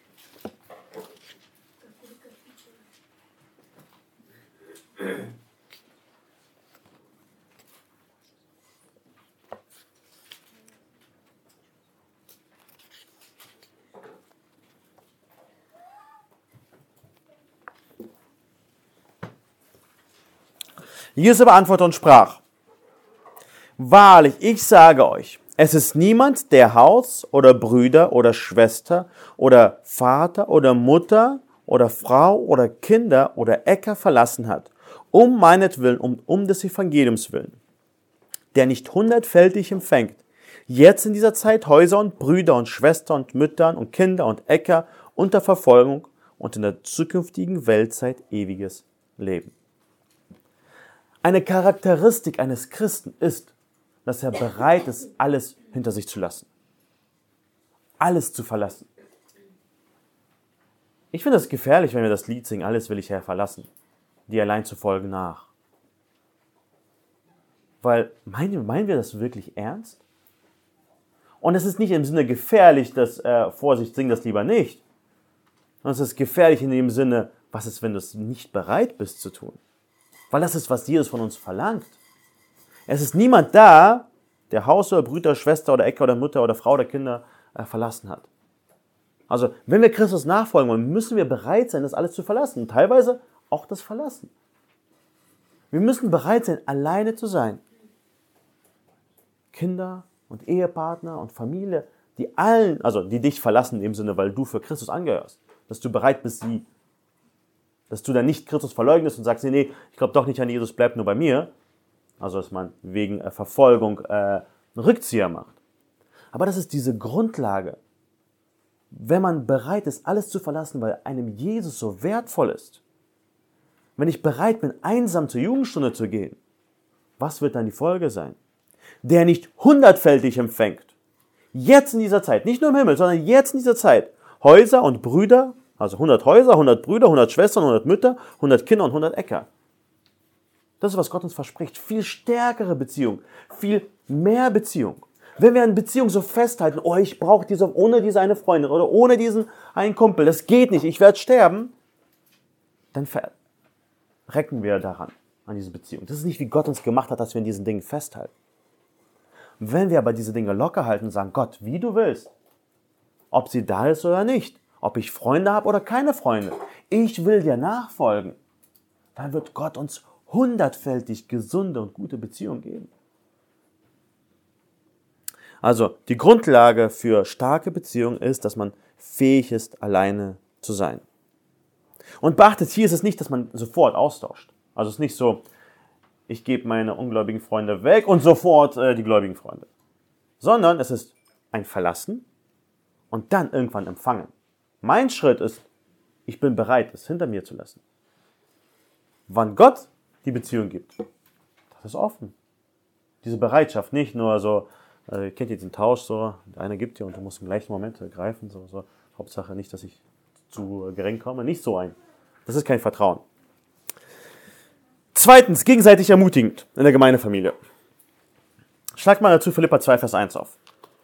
S1: Jesus aber antwortete und sprach: Wahrlich, ich sage euch, es ist niemand, der Haus oder Brüder oder Schwester oder Vater oder Mutter oder Frau oder Kinder oder Äcker verlassen hat, um meinetwillen, um des Evangeliums willen, der nicht 100-fältig empfängt, jetzt in dieser Zeit Häuser und Brüder und Schwestern und Müttern und Kinder und Äcker unter Verfolgung und in der zukünftigen Weltzeit ewiges Leben. Eine Charakteristik eines Christen ist, dass er bereit ist, alles hinter sich zu lassen. Alles zu verlassen. Ich finde es gefährlich, wenn wir das Lied singen, alles will ich Herr verlassen, dir allein zu folgen nach. Weil, meinen wir das wirklich ernst? Und es ist nicht im Sinne gefährlich, dass, Vorsicht, sing das lieber nicht. Sondern es ist gefährlich in dem Sinne, was ist, wenn du es nicht bereit bist zu tun? Weil das ist, was Jesus von uns verlangt. Es ist niemand da, der Haus oder Brüder, Schwester oder Äcker oder Mutter oder Frau oder Kinder verlassen hat. Also, wenn wir Christus nachfolgen wollen, müssen wir bereit sein, das alles zu verlassen. Und teilweise auch das Verlassen. Wir müssen bereit sein, alleine zu sein. Kinder und Ehepartner und Familie, die dich verlassen im Sinne, weil du für Christus angehörst. Dass du bereit bist, dass du dann nicht Christus verleugnest und sagst, nee, ich glaube doch nicht an Jesus, bleib nur bei mir. Also, dass man wegen Verfolgung Rückzieher macht. Aber das ist diese Grundlage. Wenn man bereit ist, alles zu verlassen, weil einem Jesus so wertvoll ist, wenn ich bereit bin, einsam zur Jugendstunde zu gehen, was wird dann die Folge sein? Der nicht hundertfältig empfängt, jetzt in dieser Zeit, nicht nur im Himmel, sondern jetzt in dieser Zeit, Häuser und Brüder, also 100 Häuser, 100 Brüder, 100 Schwestern, 100 Mütter, 100 Kinder und 100 Äcker. Das ist, was Gott uns verspricht. Viel stärkere Beziehung, viel mehr Beziehung. Wenn wir an Beziehung so festhalten, oh, ich brauche ohne diese eine Freundin oder ohne diesen einen Kumpel, das geht nicht, ich werde sterben, dann verrecken wir daran, an diese Beziehung. Das ist nicht, wie Gott uns gemacht hat, dass wir in diesen Dingen festhalten. Wenn wir aber diese Dinge locker halten und sagen, Gott, wie du willst, ob sie da ist oder nicht, ob ich Freunde habe oder keine Freunde, ich will dir nachfolgen, dann wird Gott uns hundertfältig gesunde und gute Beziehungen geben. Also, die Grundlage für starke Beziehungen ist, dass man fähig ist, alleine zu sein. Und beachtet, hier ist es nicht, dass man sofort austauscht. Also es ist nicht so, ich gebe meine ungläubigen Freunde weg und sofort die gläubigen Freunde. Sondern es ist ein Verlassen und dann irgendwann empfangen. Mein Schritt ist, ich bin bereit, es hinter mir zu lassen. Wann Gott die Beziehung gibt, das ist offen. Diese Bereitschaft, nicht nur so, kennt ihr diesen Tausch, so, der eine gibt dir und du musst im gleichen Moment greifen, so. Hauptsache nicht, dass ich zu gering komme, nicht so ein. Das ist kein Vertrauen. Zweitens, gegenseitig ermutigend in der Gemeindefamilie. Schlag mal dazu Philipper 2, Vers 1 auf.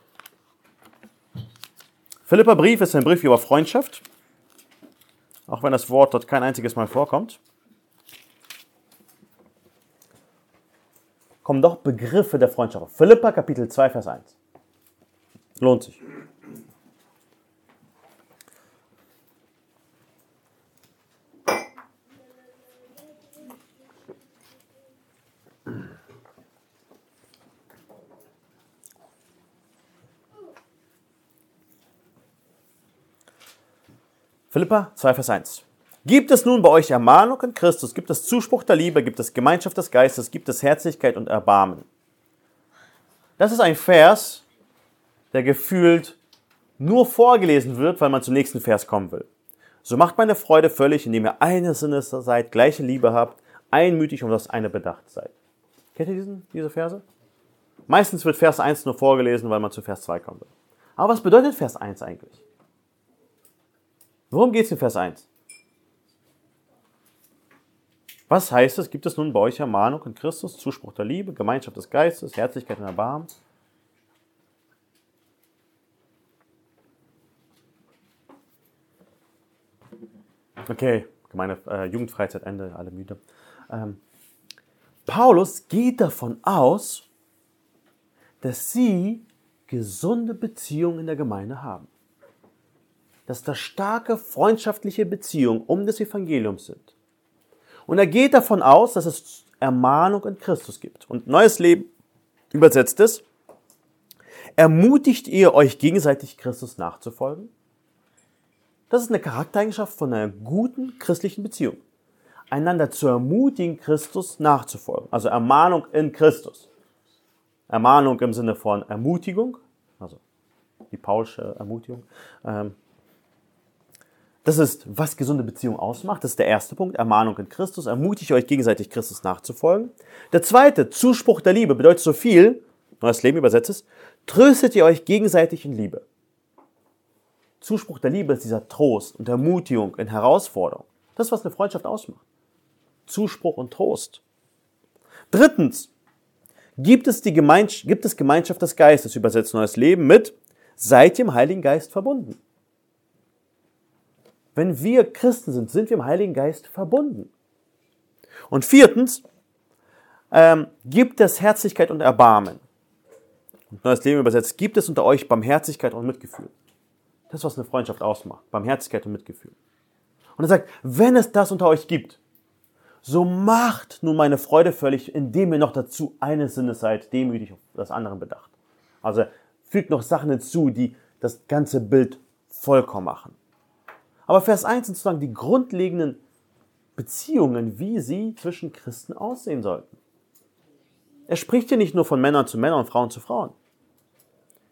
S1: Philipper Brief ist ein Brief über Freundschaft, auch wenn das Wort dort kein einziges Mal vorkommt. Kommen doch Begriffe der Freundschaft auf. Philipper Kapitel 2, Vers 1. Lohnt sich. Philipper 2, Vers 1. Gibt es nun bei euch Ermahnung in Christus, gibt es Zuspruch der Liebe, gibt es Gemeinschaft des Geistes, gibt es Herzlichkeit und Erbarmen. Das ist ein Vers, der gefühlt nur vorgelesen wird, weil man zum nächsten Vers kommen will. So macht meine Freude völlig, indem ihr eines Sinnes seid, gleiche Liebe habt, einmütig und auf das eine bedacht seid. Kennt ihr diese Verse? Meistens wird Vers 1 nur vorgelesen, weil man zu Vers 2 kommen will. Aber was bedeutet Vers 1 eigentlich? Worum geht es in Vers 1? Was heißt es? Gibt es nun bei euch Ermahnung in Christus, Zuspruch der Liebe, Gemeinschaft des Geistes, Herzlichkeit und Erbarmen? Okay, meine Jugendfreizeit Ende, alle müde. Paulus geht davon aus, dass sie gesunde Beziehungen in der Gemeinde haben. Dass da starke freundschaftliche Beziehungen um des Evangeliums sind. Und er geht davon aus, dass es Ermahnung in Christus gibt. Und Neues Leben übersetzt es: Ermutigt ihr euch gegenseitig, Christus nachzufolgen? Das ist eine Charaktereigenschaft von einer guten christlichen Beziehung. Einander zu ermutigen, Christus nachzufolgen. Also Ermahnung in Christus. Ermahnung im Sinne von Ermutigung, also die Paulsche Ermutigung. Das ist, was gesunde Beziehung ausmacht. Das ist der erste Punkt, Ermahnung in Christus. Ermutigt euch gegenseitig, Christus nachzufolgen. Der zweite, Zuspruch der Liebe, bedeutet so viel, Neues Leben übersetzt es, tröstet ihr euch gegenseitig in Liebe. Zuspruch der Liebe ist dieser Trost und Ermutigung in Herausforderung. Das ist, was eine Freundschaft ausmacht. Zuspruch und Trost. Drittens, gibt es Gemeinschaft des Geistes, übersetzt Neues Leben mit, seid ihr im Heiligen Geist verbunden. Wenn wir Christen sind, sind wir im Heiligen Geist verbunden. Und viertens, gibt es Herzlichkeit und Erbarmen. Und Neues Leben übersetzt, gibt es unter euch Barmherzigkeit und Mitgefühl. Das ist, was eine Freundschaft ausmacht. Barmherzigkeit und Mitgefühl. Und er sagt, wenn es das unter euch gibt, so macht nun meine Freude völlig, indem ihr noch dazu eines Sinnes seid, demütig auf das andere bedacht. Also fügt noch Sachen hinzu, die das ganze Bild vollkommen machen. Aber Vers 1 sind sozusagen die grundlegenden Beziehungen, wie sie zwischen Christen aussehen sollten. Er spricht hier nicht nur von Männern zu Männern und Frauen zu Frauen.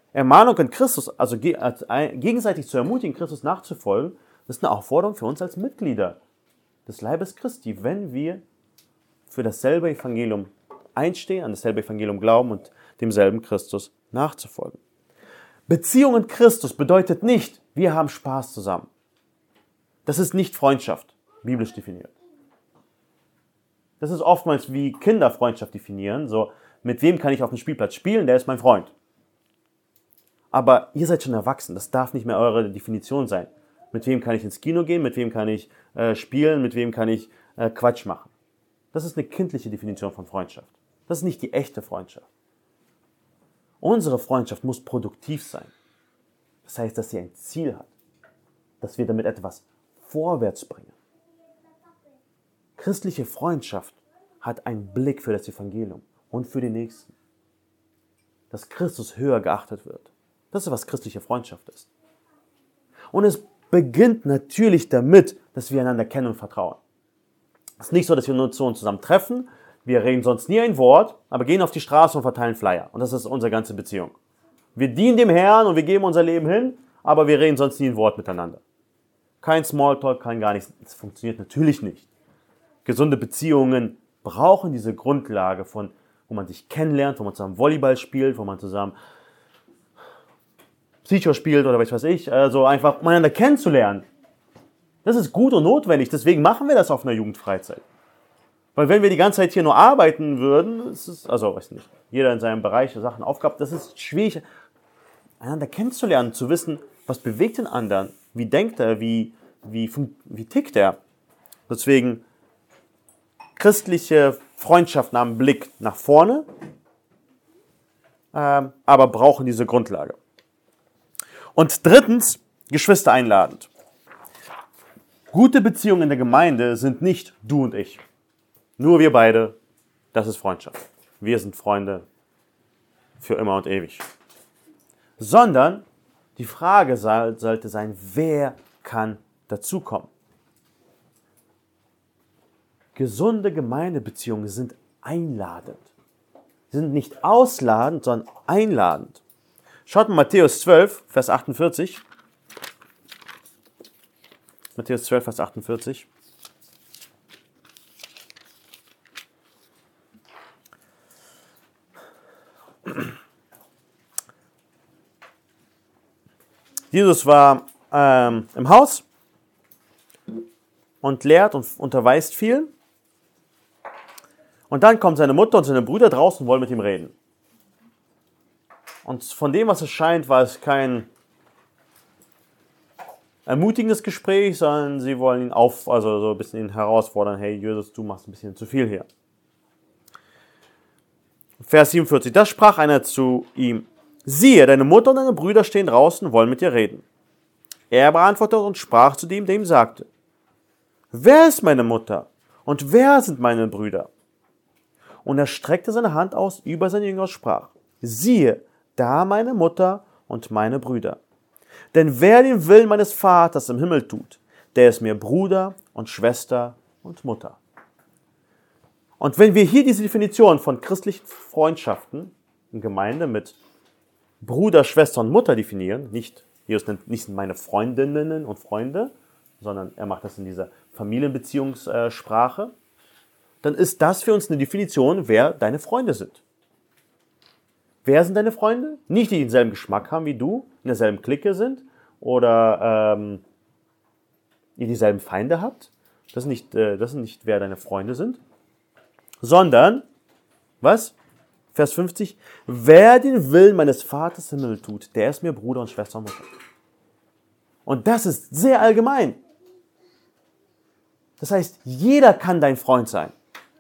S1: Ermahnung in Christus, also gegenseitig zu ermutigen, Christus nachzufolgen, das ist eine Aufforderung für uns als Mitglieder des Leibes Christi, wenn wir für dasselbe Evangelium einstehen, an dasselbe Evangelium glauben und demselben Christus nachzufolgen. Beziehung in Christus bedeutet nicht, wir haben Spaß zusammen. Das ist nicht Freundschaft, biblisch definiert. Das ist oftmals wie Kinder Freundschaft definieren, so, mit wem kann ich auf dem Spielplatz spielen, der ist mein Freund. Aber ihr seid schon erwachsen, das darf nicht mehr eure Definition sein. Mit wem kann ich ins Kino gehen, mit wem kann ich spielen, mit wem kann ich Quatsch machen. Das ist eine kindliche Definition von Freundschaft. Das ist nicht die echte Freundschaft. Unsere Freundschaft muss produktiv sein. Das heißt, dass sie ein Ziel hat, dass wir damit etwas vorwärts bringen. Christliche Freundschaft hat einen Blick für das Evangelium und für den Nächsten. Dass Christus höher geachtet wird. Das ist, was christliche Freundschaft ist. Und es beginnt natürlich damit, dass wir einander kennen und vertrauen. Es ist nicht so, dass wir nur zu uns zusammen treffen, wir reden sonst nie ein Wort, aber gehen auf die Straße und verteilen Flyer. Und das ist unsere ganze Beziehung. Wir dienen dem Herrn und wir geben unser Leben hin, aber wir reden sonst nie ein Wort miteinander. Kein Smalltalk, kein gar nichts. Das funktioniert natürlich nicht. Gesunde Beziehungen brauchen diese Grundlage von, wo man sich kennenlernt, wo man zusammen Volleyball spielt, wo man zusammen Psycho spielt oder was weiß ich. Also einfach, um einander kennenzulernen. Das ist gut und notwendig. Deswegen machen wir das auf einer Jugendfreizeit. Weil wenn wir die ganze Zeit hier nur arbeiten würden, also weiß nicht, jeder in seinem Bereich Sachen Aufgaben, das ist schwierig, einander kennenzulernen, zu wissen, was bewegt den anderen, wie denkt er, wie tickt er. Deswegen christliche Freundschaften haben einen Blick nach vorne, aber brauchen diese Grundlage. Und drittens, Geschwister einladend. Gute Beziehungen in der Gemeinde sind nicht du und ich. Nur wir beide, das ist Freundschaft. Wir sind Freunde für immer und ewig. Sondern die Frage sollte sein, wer kann dazukommen? Gesunde Gemeindebeziehungen sind einladend. Sie sind nicht ausladend, sondern einladend. Schaut mal Matthäus 12, Vers 48. Matthäus 12, Vers 48. Jesus war im Haus und lehrt und unterweist viel. Und dann kommt seine Mutter und seine Brüder draußen und wollen mit ihm reden. Und von dem, was es scheint, war es kein ermutigendes Gespräch, sondern sie wollen ihn so ein bisschen ihn herausfordern. Hey, Jesus, du machst ein bisschen zu viel hier. Vers 47. Da sprach einer zu ihm: Siehe, deine Mutter und deine Brüder stehen draußen und wollen mit dir reden. Er beantwortete und sprach zu dem, der ihm sagte: Wer ist meine Mutter und wer sind meine Brüder? Und er streckte seine Hand aus über seine Jünger und sprach: Siehe, da meine Mutter und meine Brüder. Denn wer den Willen meines Vaters im Himmel tut, der ist mir Bruder und Schwester und Mutter. Und wenn wir hier diese Definition von christlichen Freundschaften in Gemeinde mit Bruder, Schwester und Mutter definieren, Jesus nennt nicht meine Freundinnen und Freunde, sondern er macht das in dieser Familienbeziehungssprache, dann ist das für uns eine Definition, wer deine Freunde sind. Wer sind deine Freunde? Nicht die denselben Geschmack haben wie du, in derselben Clique sind oder ihr dieselben Feinde habt. Das ist nicht, wer deine Freunde sind. Sondern, was? Vers 50. Wer den Willen meines Vaters im Himmel tut, der ist mir Bruder und Schwester und Mutter. Und das ist sehr allgemein. Das heißt, jeder kann dein Freund sein,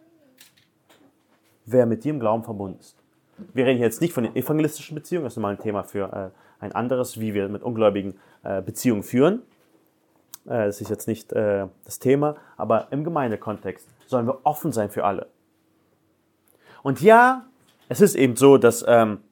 S1: wer mit dir im Glauben verbunden ist. Wir reden jetzt nicht von den evangelistischen Beziehungen, das ist mal ein Thema für ein anderes, wie wir mit Ungläubigen Beziehungen führen. Das ist jetzt nicht das Thema, aber im Gemeindekontext sollen wir offen sein für alle. Und ja, es ist eben so, dass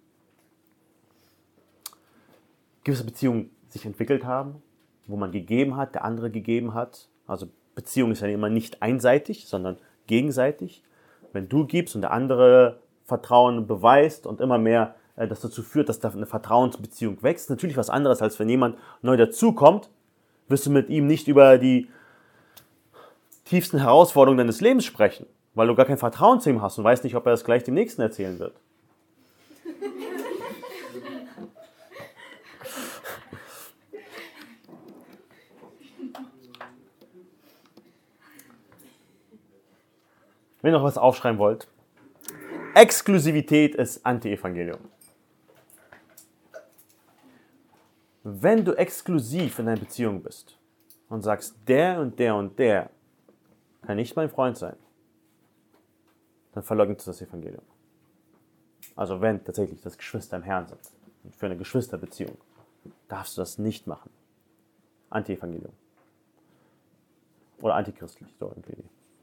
S1: gewisse Beziehungen sich entwickelt haben, wo man gegeben hat, der andere gegeben hat. Also Beziehung ist ja immer nicht einseitig, sondern gegenseitig. Wenn du gibst und der andere Vertrauen beweist und immer mehr das dazu führt, dass da eine Vertrauensbeziehung wächst. Natürlich was anderes, als wenn jemand neu dazukommt, wirst du mit ihm nicht über die tiefsten Herausforderungen deines Lebens sprechen, weil du gar kein Vertrauen zu ihm hast und weißt nicht, ob er das gleich dem Nächsten erzählen wird. Wenn ihr noch was aufschreiben wollt, Exklusivität ist Anti-Evangelium. Wenn du exklusiv in einer Beziehung bist und sagst, der und der und der kann nicht mein Freund sein, dann verleugnest du das Evangelium. Also wenn tatsächlich das Geschwister im Herrn sind und für eine Geschwisterbeziehung, darfst du das nicht machen. Anti-Evangelium. Oder antichristlich, so irgendwie.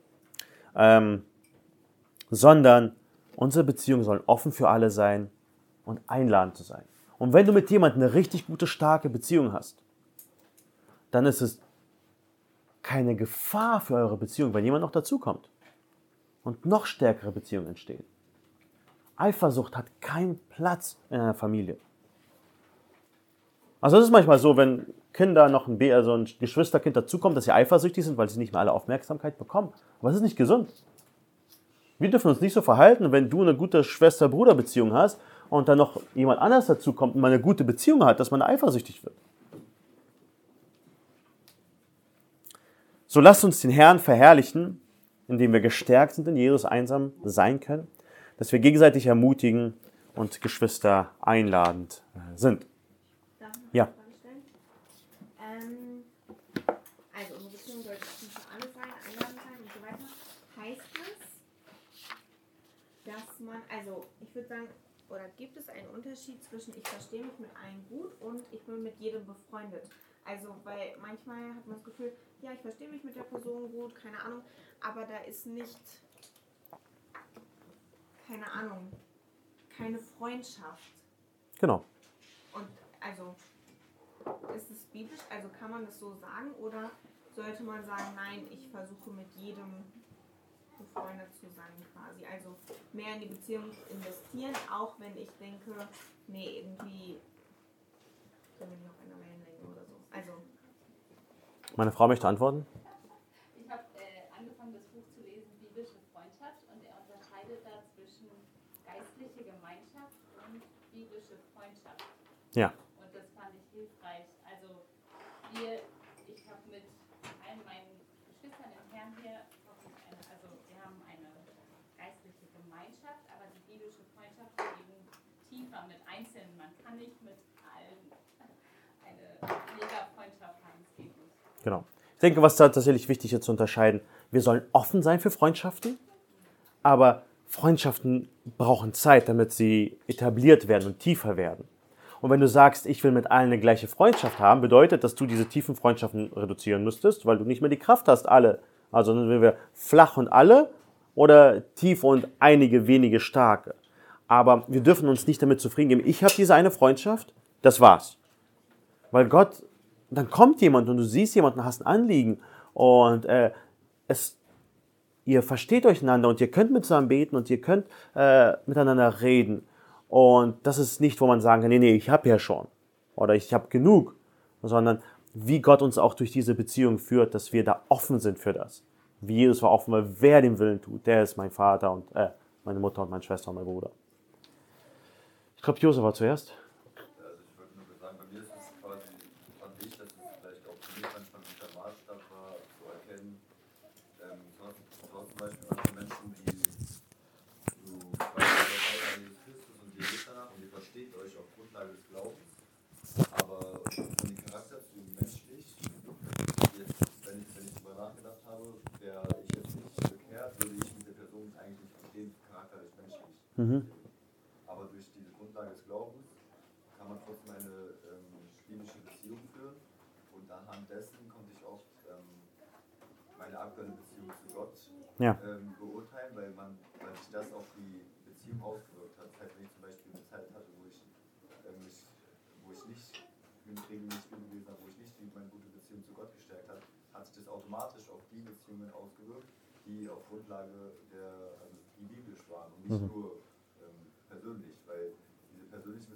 S1: Sondern unsere Beziehungen sollen offen für alle sein und einladend zu sein. Und wenn du mit jemandem eine richtig gute, starke Beziehung hast, dann ist es keine Gefahr für eure Beziehung, wenn jemand noch dazukommt und noch stärkere Beziehungen entstehen. Eifersucht hat keinen Platz in einer Familie. Also es ist manchmal so, wenn Kinder noch ein Geschwisterkind dazukommt, dass sie eifersüchtig sind, weil sie nicht mehr alle Aufmerksamkeit bekommen. Aber es ist nicht gesund. Wir dürfen uns nicht so verhalten, wenn du eine gute Schwester-Bruder-Beziehung hast und dann noch jemand anders dazukommt und man eine gute Beziehung hat, dass man eifersüchtig wird. So lasst uns den Herrn verherrlichen, indem wir gestärkt sind in Jesus einsam sein können, dass wir gegenseitig ermutigen und Geschwister einladend sind.
S3: Darf ich noch
S1: Ja.
S3: eine Frage stellen? Also unsere Beziehung sollte offen für alle sein, einladend sein und so weiter. Heißt es, dass man, also ich würde sagen, oder gibt es einen Unterschied zwischen ich verstehe mich mit allen gut und ich bin mit jedem befreundet? Also, weil manchmal hat man das Gefühl, ja, ich verstehe mich mit der Person gut, keine Ahnung, aber da ist nicht, keine Ahnung, keine Freundschaft.
S1: Genau.
S3: Und also, ist es biblisch, also kann man das so sagen oder sollte man sagen, nein, ich versuche mit jedem befreundet zu sein quasi, also mehr in die Beziehung investieren, auch wenn ich denke, nee, irgendwie können wir nicht auf einer Wellenlänge oder so. Also,
S1: Meine Frau möchte antworten.
S6: Ich habe angefangen, das Buch zu lesen, Biblische Freundschaft, und er unterscheidet da zwischen geistliche Gemeinschaft und biblische Freundschaft.
S1: Ja.
S6: Und das fand ich hilfreich. Also ich habe mit allen meinen Geschwistern im Herrn hier, wir haben eine geistliche Gemeinschaft, aber die biblische Freundschaft ist eben tiefer mit Einzelnen. Man kann nicht mit allen eine mega Freundschaft haben. Es geht nicht.
S1: Genau. Ich denke, was da tatsächlich wichtig ist zu unterscheiden, wir sollen offen sein für Freundschaften, aber Freundschaften brauchen Zeit, damit sie etabliert werden und tiefer werden. Und wenn du sagst, ich will mit allen eine gleiche Freundschaft haben, bedeutet, dass du diese tiefen Freundschaften reduzieren müsstest, weil du nicht mehr die Kraft hast, alle. Also wenn wir flach und alle oder tief und einige wenige starke. Aber wir dürfen uns nicht damit zufrieden geben, ich habe diese eine Freundschaft, das war's. Weil Gott, dann kommt jemand und du siehst jemanden, hast ein Anliegen und ihr versteht euch einander und ihr könnt miteinander beten und ihr könnt miteinander reden. Und das ist nicht, wo man sagen kann, nee, ich habe ja schon oder ich habe genug, sondern wie Gott uns auch durch diese Beziehung führt, dass wir da offen sind für das. Wie Jesus war offen, weil wer den Willen tut, der ist mein Vater und meine Mutter und meine Schwester und mein Bruder. Ich glaube, Josef war zuerst.
S2: Also ich wollte nur sagen, bei mir ist es quasi, fand ich, dass es vielleicht auch für mich manchmal ein guter Maßstab war, zu erkennen, du hast zum Beispiel manche Menschen, die du weißt, Jesus Christus und ihr lebt danach und ihr versteht euch auf Grundlage des Glaubens, aber von den Charakterzügen menschlich, jetzt, wenn ich darüber nachgedacht habe, wäre ich jetzt nicht bekehrt, würde ich mit der Person eigentlich nicht verstehen, charakterlich menschlich. Aber durch diese Grundlage des Glaubens kann man trotzdem eine liebliche Beziehung führen und anhand dessen konnte ich oft meine aktuelle Beziehung zu Gott beurteilen, weil sich das auf die Beziehung ausgewirkt hat. Das heißt, wenn ich zum Beispiel eine Zeit hatte, wo ich nicht regelmäßig gewesen habe, wo ich nicht meine gute Beziehung zu Gott gestärkt habe, hat sich das automatisch auf die Beziehungen ausgewirkt, die auf Grundlage die biblisch waren und nicht nur persönlich, weil diese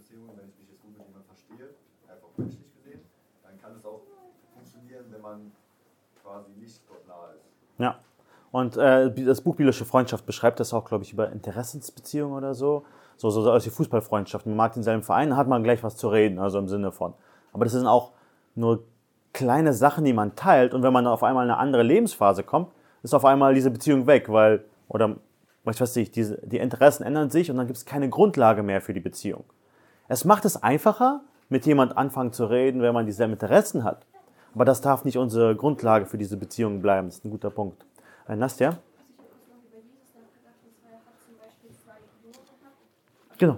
S2: Beziehungen, wenn ich mich jetzt gut mit jemandem verstehe, einfach menschlich gesehen, dann kann es auch funktionieren, wenn man quasi nicht Gott nahe ist.
S1: Ja. Und das Buch Biblische Freundschaft beschreibt das auch, glaube ich, über Interessensbeziehungen oder so. So als die Fußballfreundschaft. Man mag denselben Verein, hat man gleich was zu reden, also im Sinne von. Aber das sind auch nur kleine Sachen, die man teilt. Und wenn man auf einmal in eine andere Lebensphase kommt, ist auf einmal diese Beziehung weg, weil, oder ich weiß nicht, die Interessen ändern sich und dann gibt es keine Grundlage mehr für die Beziehung. Es macht es einfacher, mit jemand anfangen zu reden, wenn man dieselben Interessen hat. Aber das darf nicht unsere Grundlage für diese Beziehung bleiben. Das ist ein guter Punkt. Nastja? Genau.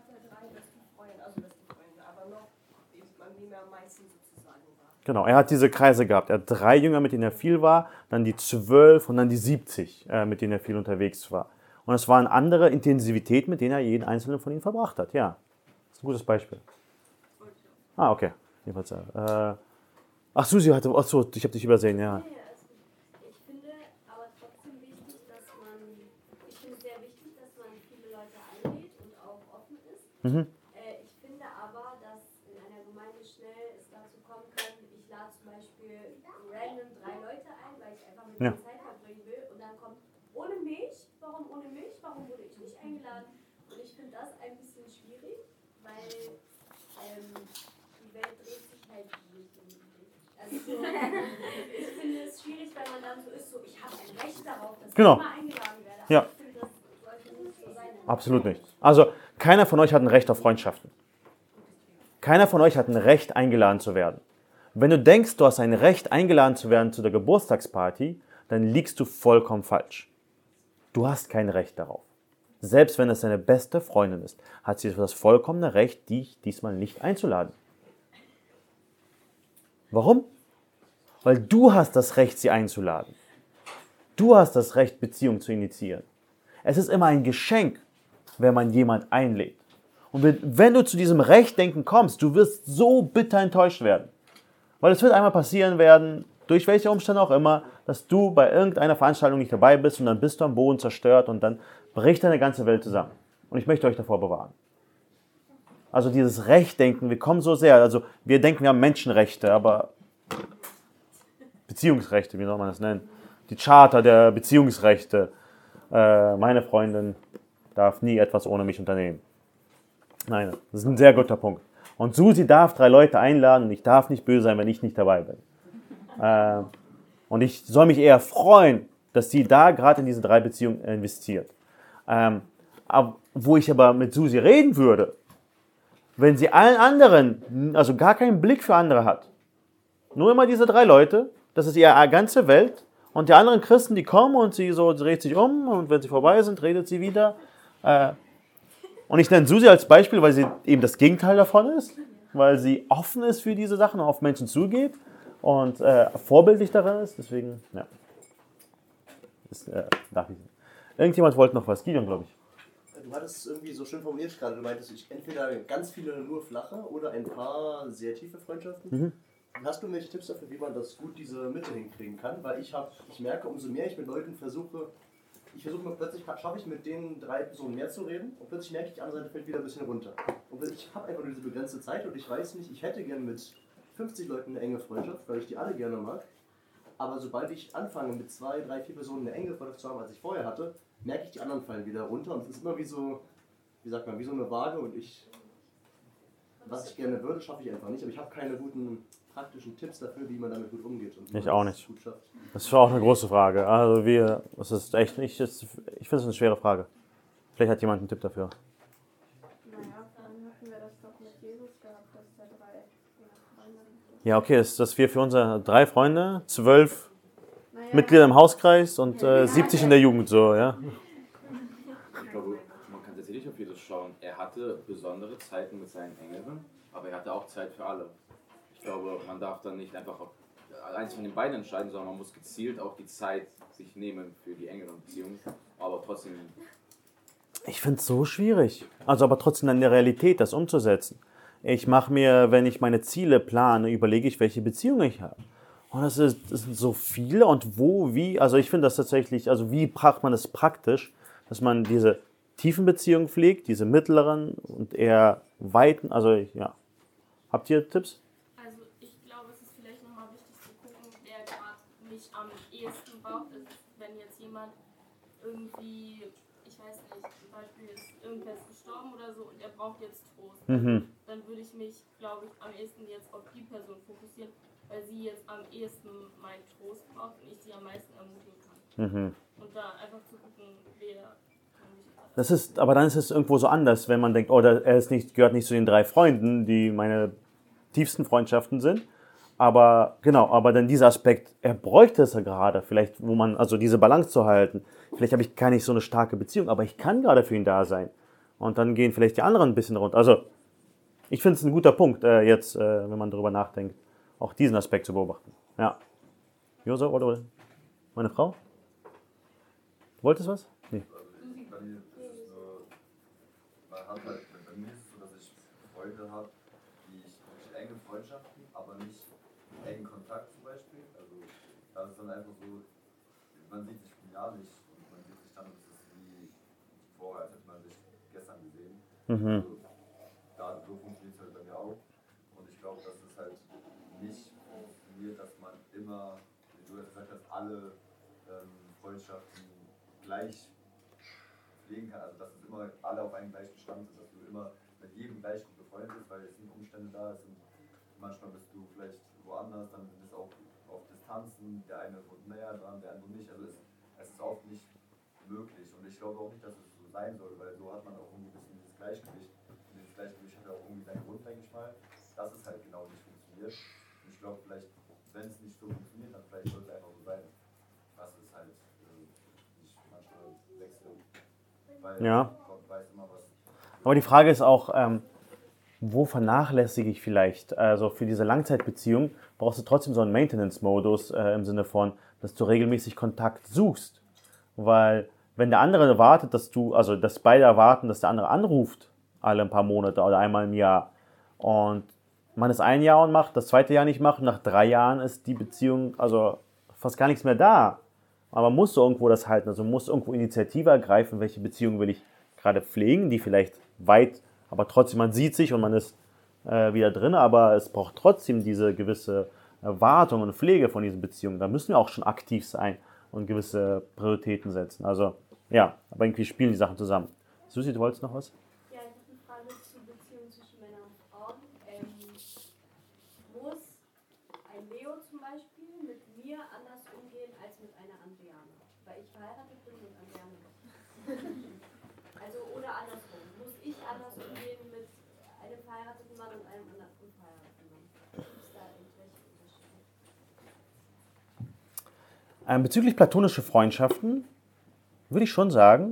S1: Genau, er hat diese Kreise gehabt. Er hat 3 Jünger, mit denen er viel war, dann die 12 und dann die 70, mit denen er viel unterwegs war. Und es war eine andere Intensivität, mit denen er jeden einzelnen von ihnen verbracht hat. Ja, das ist ein gutes Beispiel. Ah, okay. Jedenfalls, ach, Susi hatte, achso, ich habe dich übersehen, ja.
S7: Ich finde aber trotzdem wichtig, ich finde es sehr wichtig, dass man viele Leute einlädt und auch offen ist. Ich finde aber, dass in einer Gemeinde schnell es dazu kommen kann, ich lade zum Beispiel random 3 Leute ein, weil ich einfach mit denen Zeit verbringen will und dann kommt ohne mich, warum ohne mich, warum wurde ich nicht eingeladen? Und ich finde das ein bisschen schwierig, weil die Welt dreht sich halt nicht um mich. Also ich finde es schwierig, wenn man dann so ist, so ich habe ein Recht darauf, dass ich immer eingeladen werde.
S1: Ja.
S7: Ich finde, das sollte nicht so sein.
S1: Absolut nicht. Also, keiner von euch hat ein Recht auf Freundschaften. Keiner von euch hat ein Recht, eingeladen zu werden. Wenn du denkst, du hast ein Recht, eingeladen zu werden zu der Geburtstagsparty, dann liegst du vollkommen falsch. Du hast kein Recht darauf. Selbst wenn es deine beste Freundin ist, hat sie das vollkommene Recht, dich diesmal nicht einzuladen. Warum? Weil du hast das Recht, sie einzuladen. Du hast das Recht, Beziehung zu initiieren. Es ist immer ein Geschenk, wenn man jemand einlädt. Und wenn du zu diesem Rechtdenken kommst, du wirst so bitter enttäuscht werden. Weil es wird einmal passieren werden, durch welche Umstände auch immer, dass du bei irgendeiner Veranstaltung nicht dabei bist und dann bist du am Boden zerstört und dann bricht deine ganze Welt zusammen. Und ich möchte euch davor bewahren. Also dieses Rechtdenken, wir kommen so sehr, also wir denken, wir haben Menschenrechte, aber Beziehungsrechte, wie soll man das nennen? Die Charta der Beziehungsrechte. Meine Freundin darf nie etwas ohne mich unternehmen. Nein, das ist ein sehr guter Punkt. Und Susi darf 3 Leute einladen und ich darf nicht böse sein, wenn ich nicht dabei bin. Und ich soll mich eher freuen, dass sie da gerade in diese 3 Beziehungen investiert. Wo ich aber mit Susi reden würde, wenn sie allen anderen, also gar keinen Blick für andere hat, nur immer diese 3 Leute, das ist ihre ganze Welt, und die anderen Christen, die kommen und sie so dreht sich um und wenn sie vorbei sind, redet sie wieder. Und ich nenne Susi als Beispiel, weil sie eben das Gegenteil davon ist, weil sie offen ist für diese Sachen, auf Menschen zugeht und vorbildlich darin ist. Deswegen, ja. Darf ich. Irgendjemand wollte noch was, Gideon, glaube ich.
S8: Du hattest es irgendwie so schön formuliert gerade. Du meintest, entweder ganz viele nur flache oder ein paar sehr tiefe Freundschaften. Hast du welche Tipps dafür, wie man das gut diese Mitte hinkriegen kann? Weil ich merke, umso mehr ich mit Leuten versuche plötzlich schaffe ich mit den 3 Personen mehr zu reden und plötzlich merke ich, die andere Seite fällt wieder ein bisschen runter. Und ich habe einfach nur diese begrenzte Zeit und ich weiß nicht, ich hätte gerne mit 50 Leuten eine enge Freundschaft, weil ich die alle gerne mag. Aber sobald ich anfange, mit 2, 3, 4 Personen eine enge Freundschaft zu haben, als ich vorher hatte, merke ich, die anderen fallen wieder runter. Und es ist immer wie so, wie sagt man, wie so eine Waage. Und was ich gerne würde, schaffe ich einfach nicht. Aber ich habe keine guten praktischen Tipps dafür, wie man damit gut umgeht. Und
S1: Ich auch nicht.
S8: Gut schafft.
S1: Das ist auch eine große Frage. Also es ist echt nicht, ich finde es eine schwere Frage. Vielleicht hat jemand einen Tipp dafür.
S7: Naja, dann hatten wir das doch mit Jesus gehabt, dass der 3 Freunde.
S1: Ja, okay, dass wir für unsere 3 Freunde, 12 Mitglieder im Hauskreis und 70 in der Jugend, so, ja.
S9: Ich glaube, man kann tatsächlich auf Jesus schauen. Er hatte besondere Zeiten mit seinen Engeln, aber er hatte auch Zeit für alle. Ich glaube, man darf dann nicht einfach auf eins von den beiden entscheiden, sondern man muss gezielt auch die Zeit sich nehmen für die engeren Beziehungen, aber trotzdem.
S1: Ich finde es so schwierig. Also aber trotzdem dann in der Realität das umzusetzen. Ich mache mir, wenn ich meine Ziele plane, überlege ich, welche Beziehungen ich habe. Und das sind so viele und wo, wie, also ich finde das tatsächlich, also wie macht man das praktisch, dass man diese tiefen Beziehungen pflegt, diese mittleren und eher weiten, also ja. Habt ihr Tipps?
S10: Also ich glaube, es ist vielleicht nochmal wichtig zu gucken, wer gerade mich am ehesten braucht. Also wenn jetzt jemand irgendwie, ich weiß nicht, zum Beispiel ist irgendwer ist gestorben oder so und er braucht jetzt Trost, dann würde ich mich, glaube ich, am ehesten jetzt auf die Person fokussieren, weil sie jetzt am ehesten meinen Trost braucht und ich sie am meisten ermutigen kann. Und da einfach zu gucken, wer kann mich gerade.
S1: Das ist, aber dann ist es irgendwo so anders, wenn man denkt, oh, er ist nicht, gehört nicht zu den 3 Freunden, die meine tiefsten Freundschaften sind. Aber genau, aber dann dieser Aspekt, er bräuchte es ja gerade, vielleicht, wo man, also diese Balance zu halten. Vielleicht habe ich gar nicht so eine starke Beziehung, aber ich kann gerade für ihn da sein. Und dann gehen vielleicht die anderen ein bisschen runter. Also, ich finde es ein guter Punkt, jetzt, wenn man darüber nachdenkt, auch diesen Aspekt zu beobachten. Ja. Josef, oder meine Frau? Du wolltest was? Nee.
S2: Bei mir ist es so, man hat halt, bei mir ist es so, dass ich Freunde habe, die ich wirklich enge Freundschaften, aber nicht engen Kontakt zum Beispiel. Also da ist dann einfach so, man sieht sich ja nicht und man sieht sich dann, das ist wie vorher, als hätte man sich gestern gesehen. Also, da so funktioniert es halt bei mir auch. Und ich glaube, dass es halt nicht funktioniert, dass man immer, wie du jetzt gesagt hast, alle Freundschaften gleich pflegen kann. Also dass es immer alle auf einen gleichen Stand sind, dass du immer mit jedem gleich gut befreundet bist, weil es sind Umstände da, es sind, manchmal bist du vielleicht woanders, dann ist es auch auf Distanzen, der eine wohnt näher dran, der andere nicht. Also es ist oft nicht möglich und ich glaube auch nicht, dass es so sein soll, weil so hat man auch irgendwie ein bisschen dieses Gleichgewicht. Und dieses Gleichgewicht hat ja auch irgendwie seinen Grund, denke ich mal, dass es halt genau nicht funktioniert. Und ich glaube vielleicht, wenn es nicht so funktioniert, dann vielleicht soll es einfach so sein, dass es halt nicht manchmal wechselt. Weil
S1: Ja.
S2: Gott weiß immer was.
S1: Aber die Frage ist auch, wo vernachlässige ich vielleicht? Also für diese Langzeitbeziehung brauchst du trotzdem so einen Maintenance-Modus im Sinne von, dass du regelmäßig Kontakt suchst. Weil wenn der andere erwartet, dass beide erwarten, dass der andere anruft, alle ein paar Monate oder einmal im Jahr, und man es ein Jahr und macht, das zweite Jahr nicht macht, und nach 3 Jahren ist die Beziehung also fast gar nichts mehr da. Aber man muss so irgendwo das halten, also man muss irgendwo Initiative ergreifen, welche Beziehung will ich gerade pflegen, die vielleicht weit, aber trotzdem, man sieht sich und man ist wieder drin, aber es braucht trotzdem diese gewisse Wartung und Pflege von diesen Beziehungen. Da müssen wir auch schon aktiv sein und gewisse Prioritäten setzen. Also ja, aber irgendwie spielen die Sachen zusammen. Susi, du wolltest noch was?
S7: Ja, ich habe eine Frage zur Beziehung zwischen Männern und Frauen. Muss ein Leo zum Beispiel mit mir anders umgehen als mit einer Andreana? Weil ich verheiratet bin und Andreana nicht. Also oder andersrum. Muss ich anders umgehen mit einem verheirateten Mann und einem anderen unverheirateten Mann? Gibt es da irgendwelche Unterschiede?
S1: Bezüglich platonische Freundschaften würde ich schon sagen,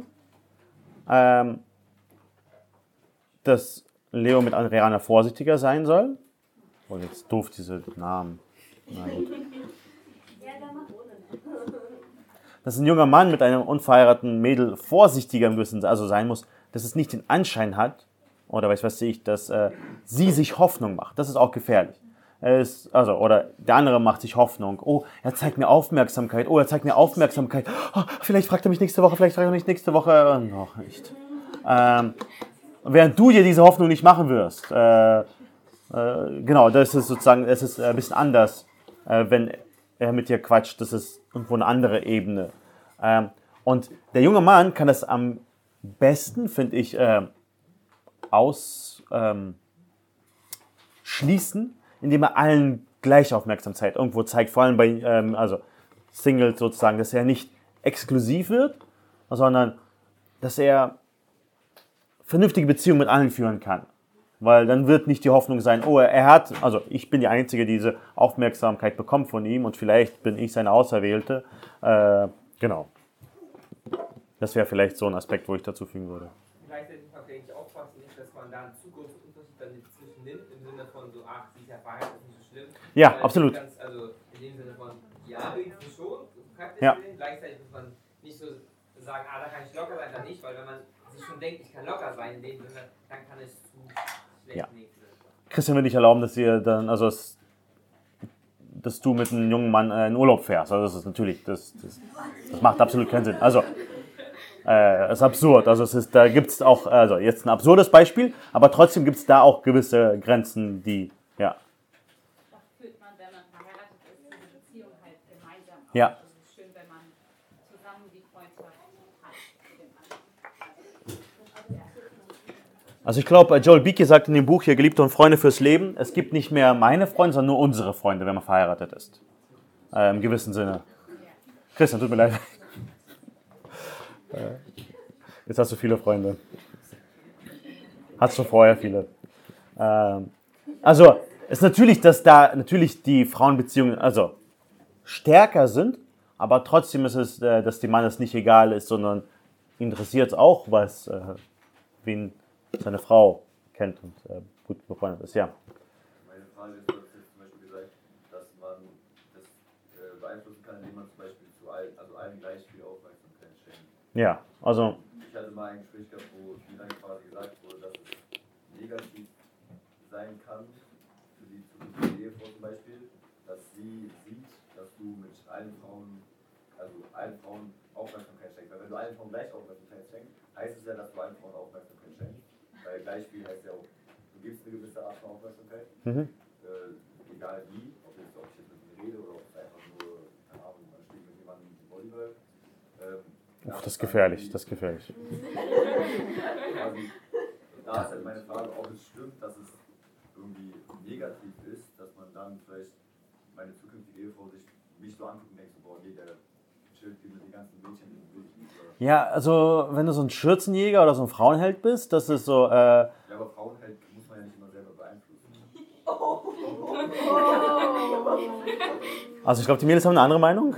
S1: dass Leo mit Andreana vorsichtiger sein soll. Oh, jetzt doof diese Namen. Na gut.
S7: Ja, da macht ohne.
S1: Dass ein junger Mann mit einem unverheirateten Mädel vorsichtiger im gewissen also sein muss, dass es nicht den Anschein hat, oder weiß ich, dass sie sich Hoffnung macht. Das ist auch gefährlich. Oder der andere macht sich Hoffnung. Oh, er zeigt mir Aufmerksamkeit. Oh, vielleicht fragt er mich nächste Woche, vielleicht fragt er mich nächste Woche. Noch nicht. Während du dir diese Hoffnung nicht machen wirst. Genau, das ist sozusagen, es ist ein bisschen anders, wenn er mit dir quatscht. Das ist irgendwo eine andere Ebene. Und der junge Mann kann das am besten, finde ich, ausschließen, indem er allen gleiche Aufmerksamkeit irgendwo zeigt. Vor allem bei Singles sozusagen, dass er nicht exklusiv wird, sondern dass er vernünftige Beziehungen mit allen führen kann. Weil dann wird nicht die Hoffnung sein, oh, ich bin die Einzige, die diese Aufmerksamkeit bekommt von ihm und vielleicht bin ich seine Auserwählte. Genau. Das wäre vielleicht so ein Aspekt, wo ich dazu fügen würde.
S5: Gleichzeitig muss man vielleicht aufpassen, nicht, dass man da einen zu großen Unterschied dann zwischen nimmt, im Sinne von so, ach, sie ist ja verheiratet, ist nicht so schlimm.
S1: Ja,
S5: Weil
S1: absolut.
S5: Also in dem Sinne von, ja, irgendwie schon, praktisch
S1: Ja.
S5: gesehen. Gleichzeitig muss man nicht so sagen, da kann ich locker sein, da nicht, weil wenn man sich schon denkt, ich kann locker sein, in dem Sinne, dann kann es zu schlecht
S1: Ja.
S5: nächste.
S1: Christian will nicht erlauben, dass ihr dann, dass du mit einem jungen Mann in Urlaub fährst. Also das ist natürlich, das macht absolut keinen Sinn. Also, ist absurd. Also da gibt es auch, also jetzt ein absurdes Beispiel, aber trotzdem gibt es da auch gewisse Grenzen, die, ja.
S6: Das führt man, wenn man verheiratet ist, diese Beziehung halt gemeinsam auf.
S1: Ja.
S6: Also es ist schön, wenn man zusammen die Freundschaft hat mit dem anderen.
S1: Also ich glaube, Joel Beakey sagt in dem Buch hier, Geliebte und Freunde fürs Leben, es gibt nicht mehr meine Freunde, sondern nur unsere Freunde, wenn man verheiratet ist. Im gewissen Sinne. Christian, tut mir leid. Jetzt hast du viele Freunde. Hattest du vorher viele. Also, es ist natürlich, dass da natürlich die Frauenbeziehungen also stärker sind, aber trotzdem ist es, dass dem Mann es nicht egal ist, sondern ihn interessiert es auch, wen seine Frau kennt und gut befreundet ist. Ja.
S2: Meine Frage ist, du hast jetzt zum Beispiel gesagt, dass man das beeinflussen kann, indem man zum Beispiel allen gleich viel Aufmerksamkeit schenkt.
S1: Ja, also.
S2: Ich hatte mal ein Gespräch gehabt, wo mir dann quasi gesagt wurde, dass es negativ sein kann, für die zukünftige Ehefrau zum Beispiel, dass sie sieht, dass du mit allen Frauen Aufmerksamkeit schenkst. Weil wenn du allen Frauen gleich Aufmerksamkeit schenkst, heißt es ja, dass du allen Frauen Aufmerksamkeit schenkst. Weil Gleichspiel heißt ja auch, du gibst eine gewisse Art von Aufmerksamkeit, egal wie, ob ich jetzt mit mir rede oder ob es einfach nur, keine Ahnung, man steht mit jemandem im Volleyball.
S1: Das ist gefährlich, das ist gefährlich.
S2: Da ist halt meine Frage, ob es stimmt, dass es irgendwie negativ ist, dass man dann vielleicht meine zukünftige Ehefrau sich mich so anguckt und denkt, so, boah, nee, der chillt hier mit den ganzen Mädchen in den Bild.
S1: Ja, also wenn du so ein Schürzenjäger oder so ein Frauenheld bist, das ist so.
S2: Ja, aber Frauenheld muss man ja nicht immer selber beeinflussen.
S1: Also ich glaube, die Mädels haben eine andere Meinung.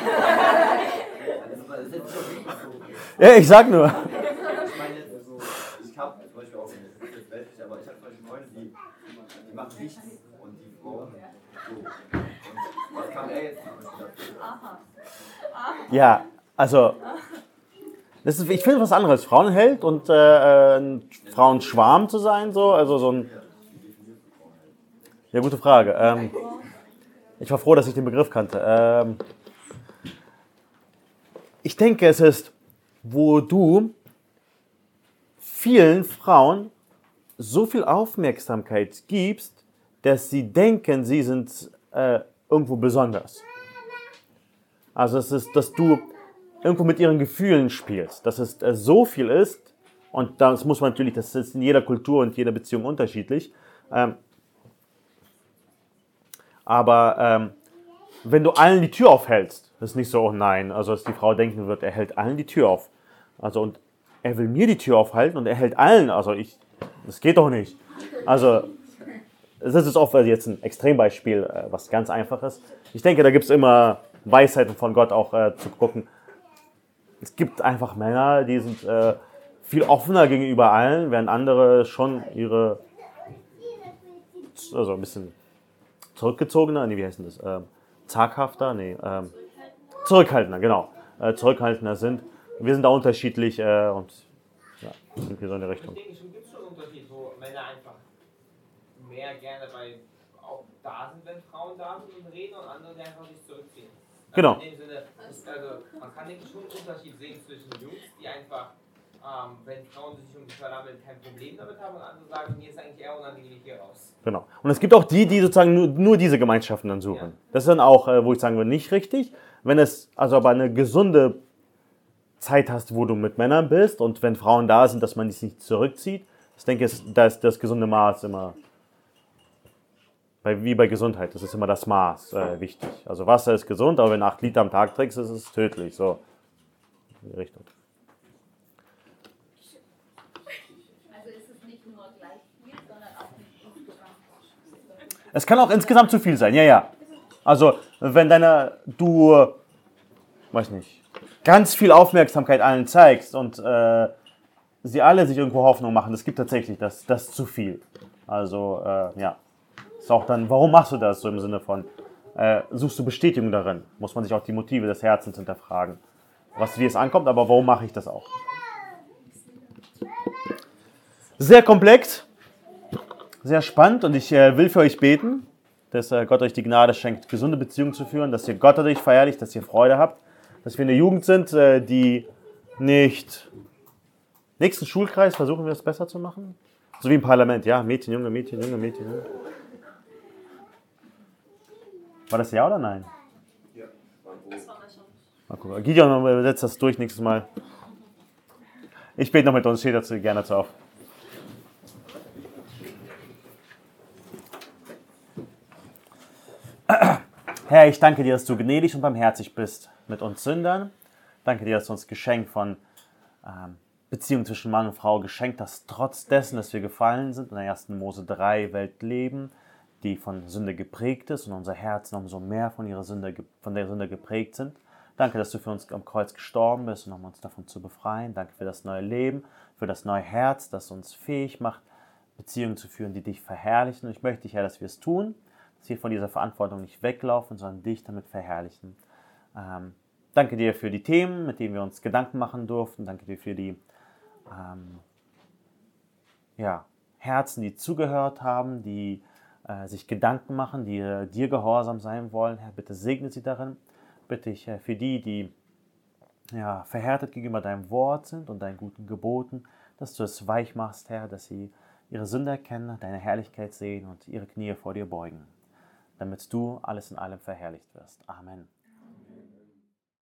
S1: Ja, ich sag nur.
S2: Ich meine jetzt, also, ich habe zum Beispiel auch, jetzt weltlich, aber ich habe zum Beispiel Freunde, die machen nichts und die Frauen so. Und was kann er jetzt zum Beispiel dafür?
S1: Ja, also. Ich finde was anderes, Frauenheld und ein Frauenschwarm zu sein, so, also so ein. Ja, gute Frage. Ich war froh, dass ich den Begriff kannte. Ich denke, es ist, wo du vielen Frauen so viel Aufmerksamkeit gibst, dass sie denken, sie sind irgendwo besonders. Also es ist, dass du irgendwo mit ihren Gefühlen spielst, dass es so viel ist, und das muss man natürlich, das ist in jeder Kultur und jeder Beziehung unterschiedlich, aber wenn du allen die Tür aufhältst, ist nicht so, oh nein, also dass die Frau denken wird, er hält allen die Tür auf. Also und er will mir die Tür aufhalten und er hält allen, also das geht doch nicht. Also das ist auch jetzt ein Extrembeispiel, was ganz einfach ist. Ich denke, da gibt es immer Weisheiten von Gott auch zu gucken. Es gibt einfach Männer, die sind viel offener gegenüber allen, während andere schon also ein bisschen zurückgezogener, nee, wie heißt denn das? Zaghafter? Nee, zurückhaltender, genau. Zurückhaltender sind. Wir sind da unterschiedlich und ja, irgendwie so in die Richtung.
S5: Ich denke schon, gibt es schon einen Unterschied, wo Männer einfach mehr gerne auch da sind, wenn Frauen da sind und reden, und andere, die einfach sich zurückziehen.
S1: Genau.
S5: In dem Sinne, man kann denke ich schon einen Unterschied sehen zwischen Jungs, die einfach, wenn Frauen sich um die verlammeln, kein Problem damit haben, und andere sagen, mir ist eigentlich eher unangenehm, ich gehe raus. Genau.
S1: Und es gibt auch die sozusagen nur diese Gemeinschaften dann suchen. Ja. Das ist dann auch, wo ich sagen würde, nicht richtig. Wenn es also aber eine gesunde Zeit hast, wo du mit Männern bist und wenn Frauen da sind, dass man sich nicht zurückzieht, ich denke, da ist das gesunde Maß immer, wie bei Gesundheit, das ist immer das Maß wichtig. Also Wasser ist gesund, aber wenn du 8 Liter am Tag trinkst, ist es tödlich. So in die Richtung.
S6: Also ist es nicht nur gleich viel, sondern auch nicht insgesamt.
S1: Es kann auch insgesamt zu viel sein, ja. Also wenn du, weiß nicht, ganz viel Aufmerksamkeit allen zeigst und sie alle sich irgendwo Hoffnung machen, das gibt tatsächlich das zu viel. Also ja. Ist auch dann, warum machst du das? So im Sinne von, suchst du Bestätigung darin? Muss man sich auch die Motive des Herzens hinterfragen. Wie es ankommt, aber warum mache ich das auch? Sehr komplex, sehr spannend, und ich will für euch beten, dass Gott euch die Gnade schenkt, gesunde Beziehungen zu führen, dass ihr Gott dadurch verherrlicht, dass ihr Freude habt, dass wir eine Jugend sind, die nicht. Nächsten Schulkreis versuchen wir es besser zu machen. So wie im Parlament, ja, Mädchen, Junge, Mädchen, Junge, Mädchen, Junge. War das ja oder nein?
S2: Ja,
S10: Das war schon.
S1: Mal gucken. Gideon übersetzt das durch nächstes Mal. Ich bete noch mit uns, steht dazu gerne dazu auf. Herr, ich danke dir, dass du gnädig und barmherzig bist mit uns Sündern. Danke dir, dass du uns Geschenk von Beziehung zwischen Mann und Frau geschenkt hast, trotz dessen, dass wir gefallen sind, in der 1. Mose 3 Welt leben, die von Sünde geprägt ist und unser Herzen umso mehr von der Sünde geprägt sind. Danke, dass du für uns am Kreuz gestorben bist, um uns davon zu befreien. Danke für das neue Leben, für das neue Herz, das uns fähig macht, Beziehungen zu führen, die dich verherrlichen. Und ich möchte dich, Herr, dass wir es tun, dass wir von dieser Verantwortung nicht weglaufen, sondern dich damit verherrlichen. Danke dir für die Themen, mit denen wir uns Gedanken machen durften. Danke dir für die Herzen, die zugehört haben, die sich Gedanken machen, die dir gehorsam sein wollen. Herr, bitte segne sie darin. Bitte ich für die verhärtet gegenüber deinem Wort sind und deinen guten Geboten, dass du es weich machst, Herr, dass sie ihre Sünde erkennen, deine Herrlichkeit sehen und ihre Knie vor dir beugen, damit du alles in allem verherrlicht wirst. Amen.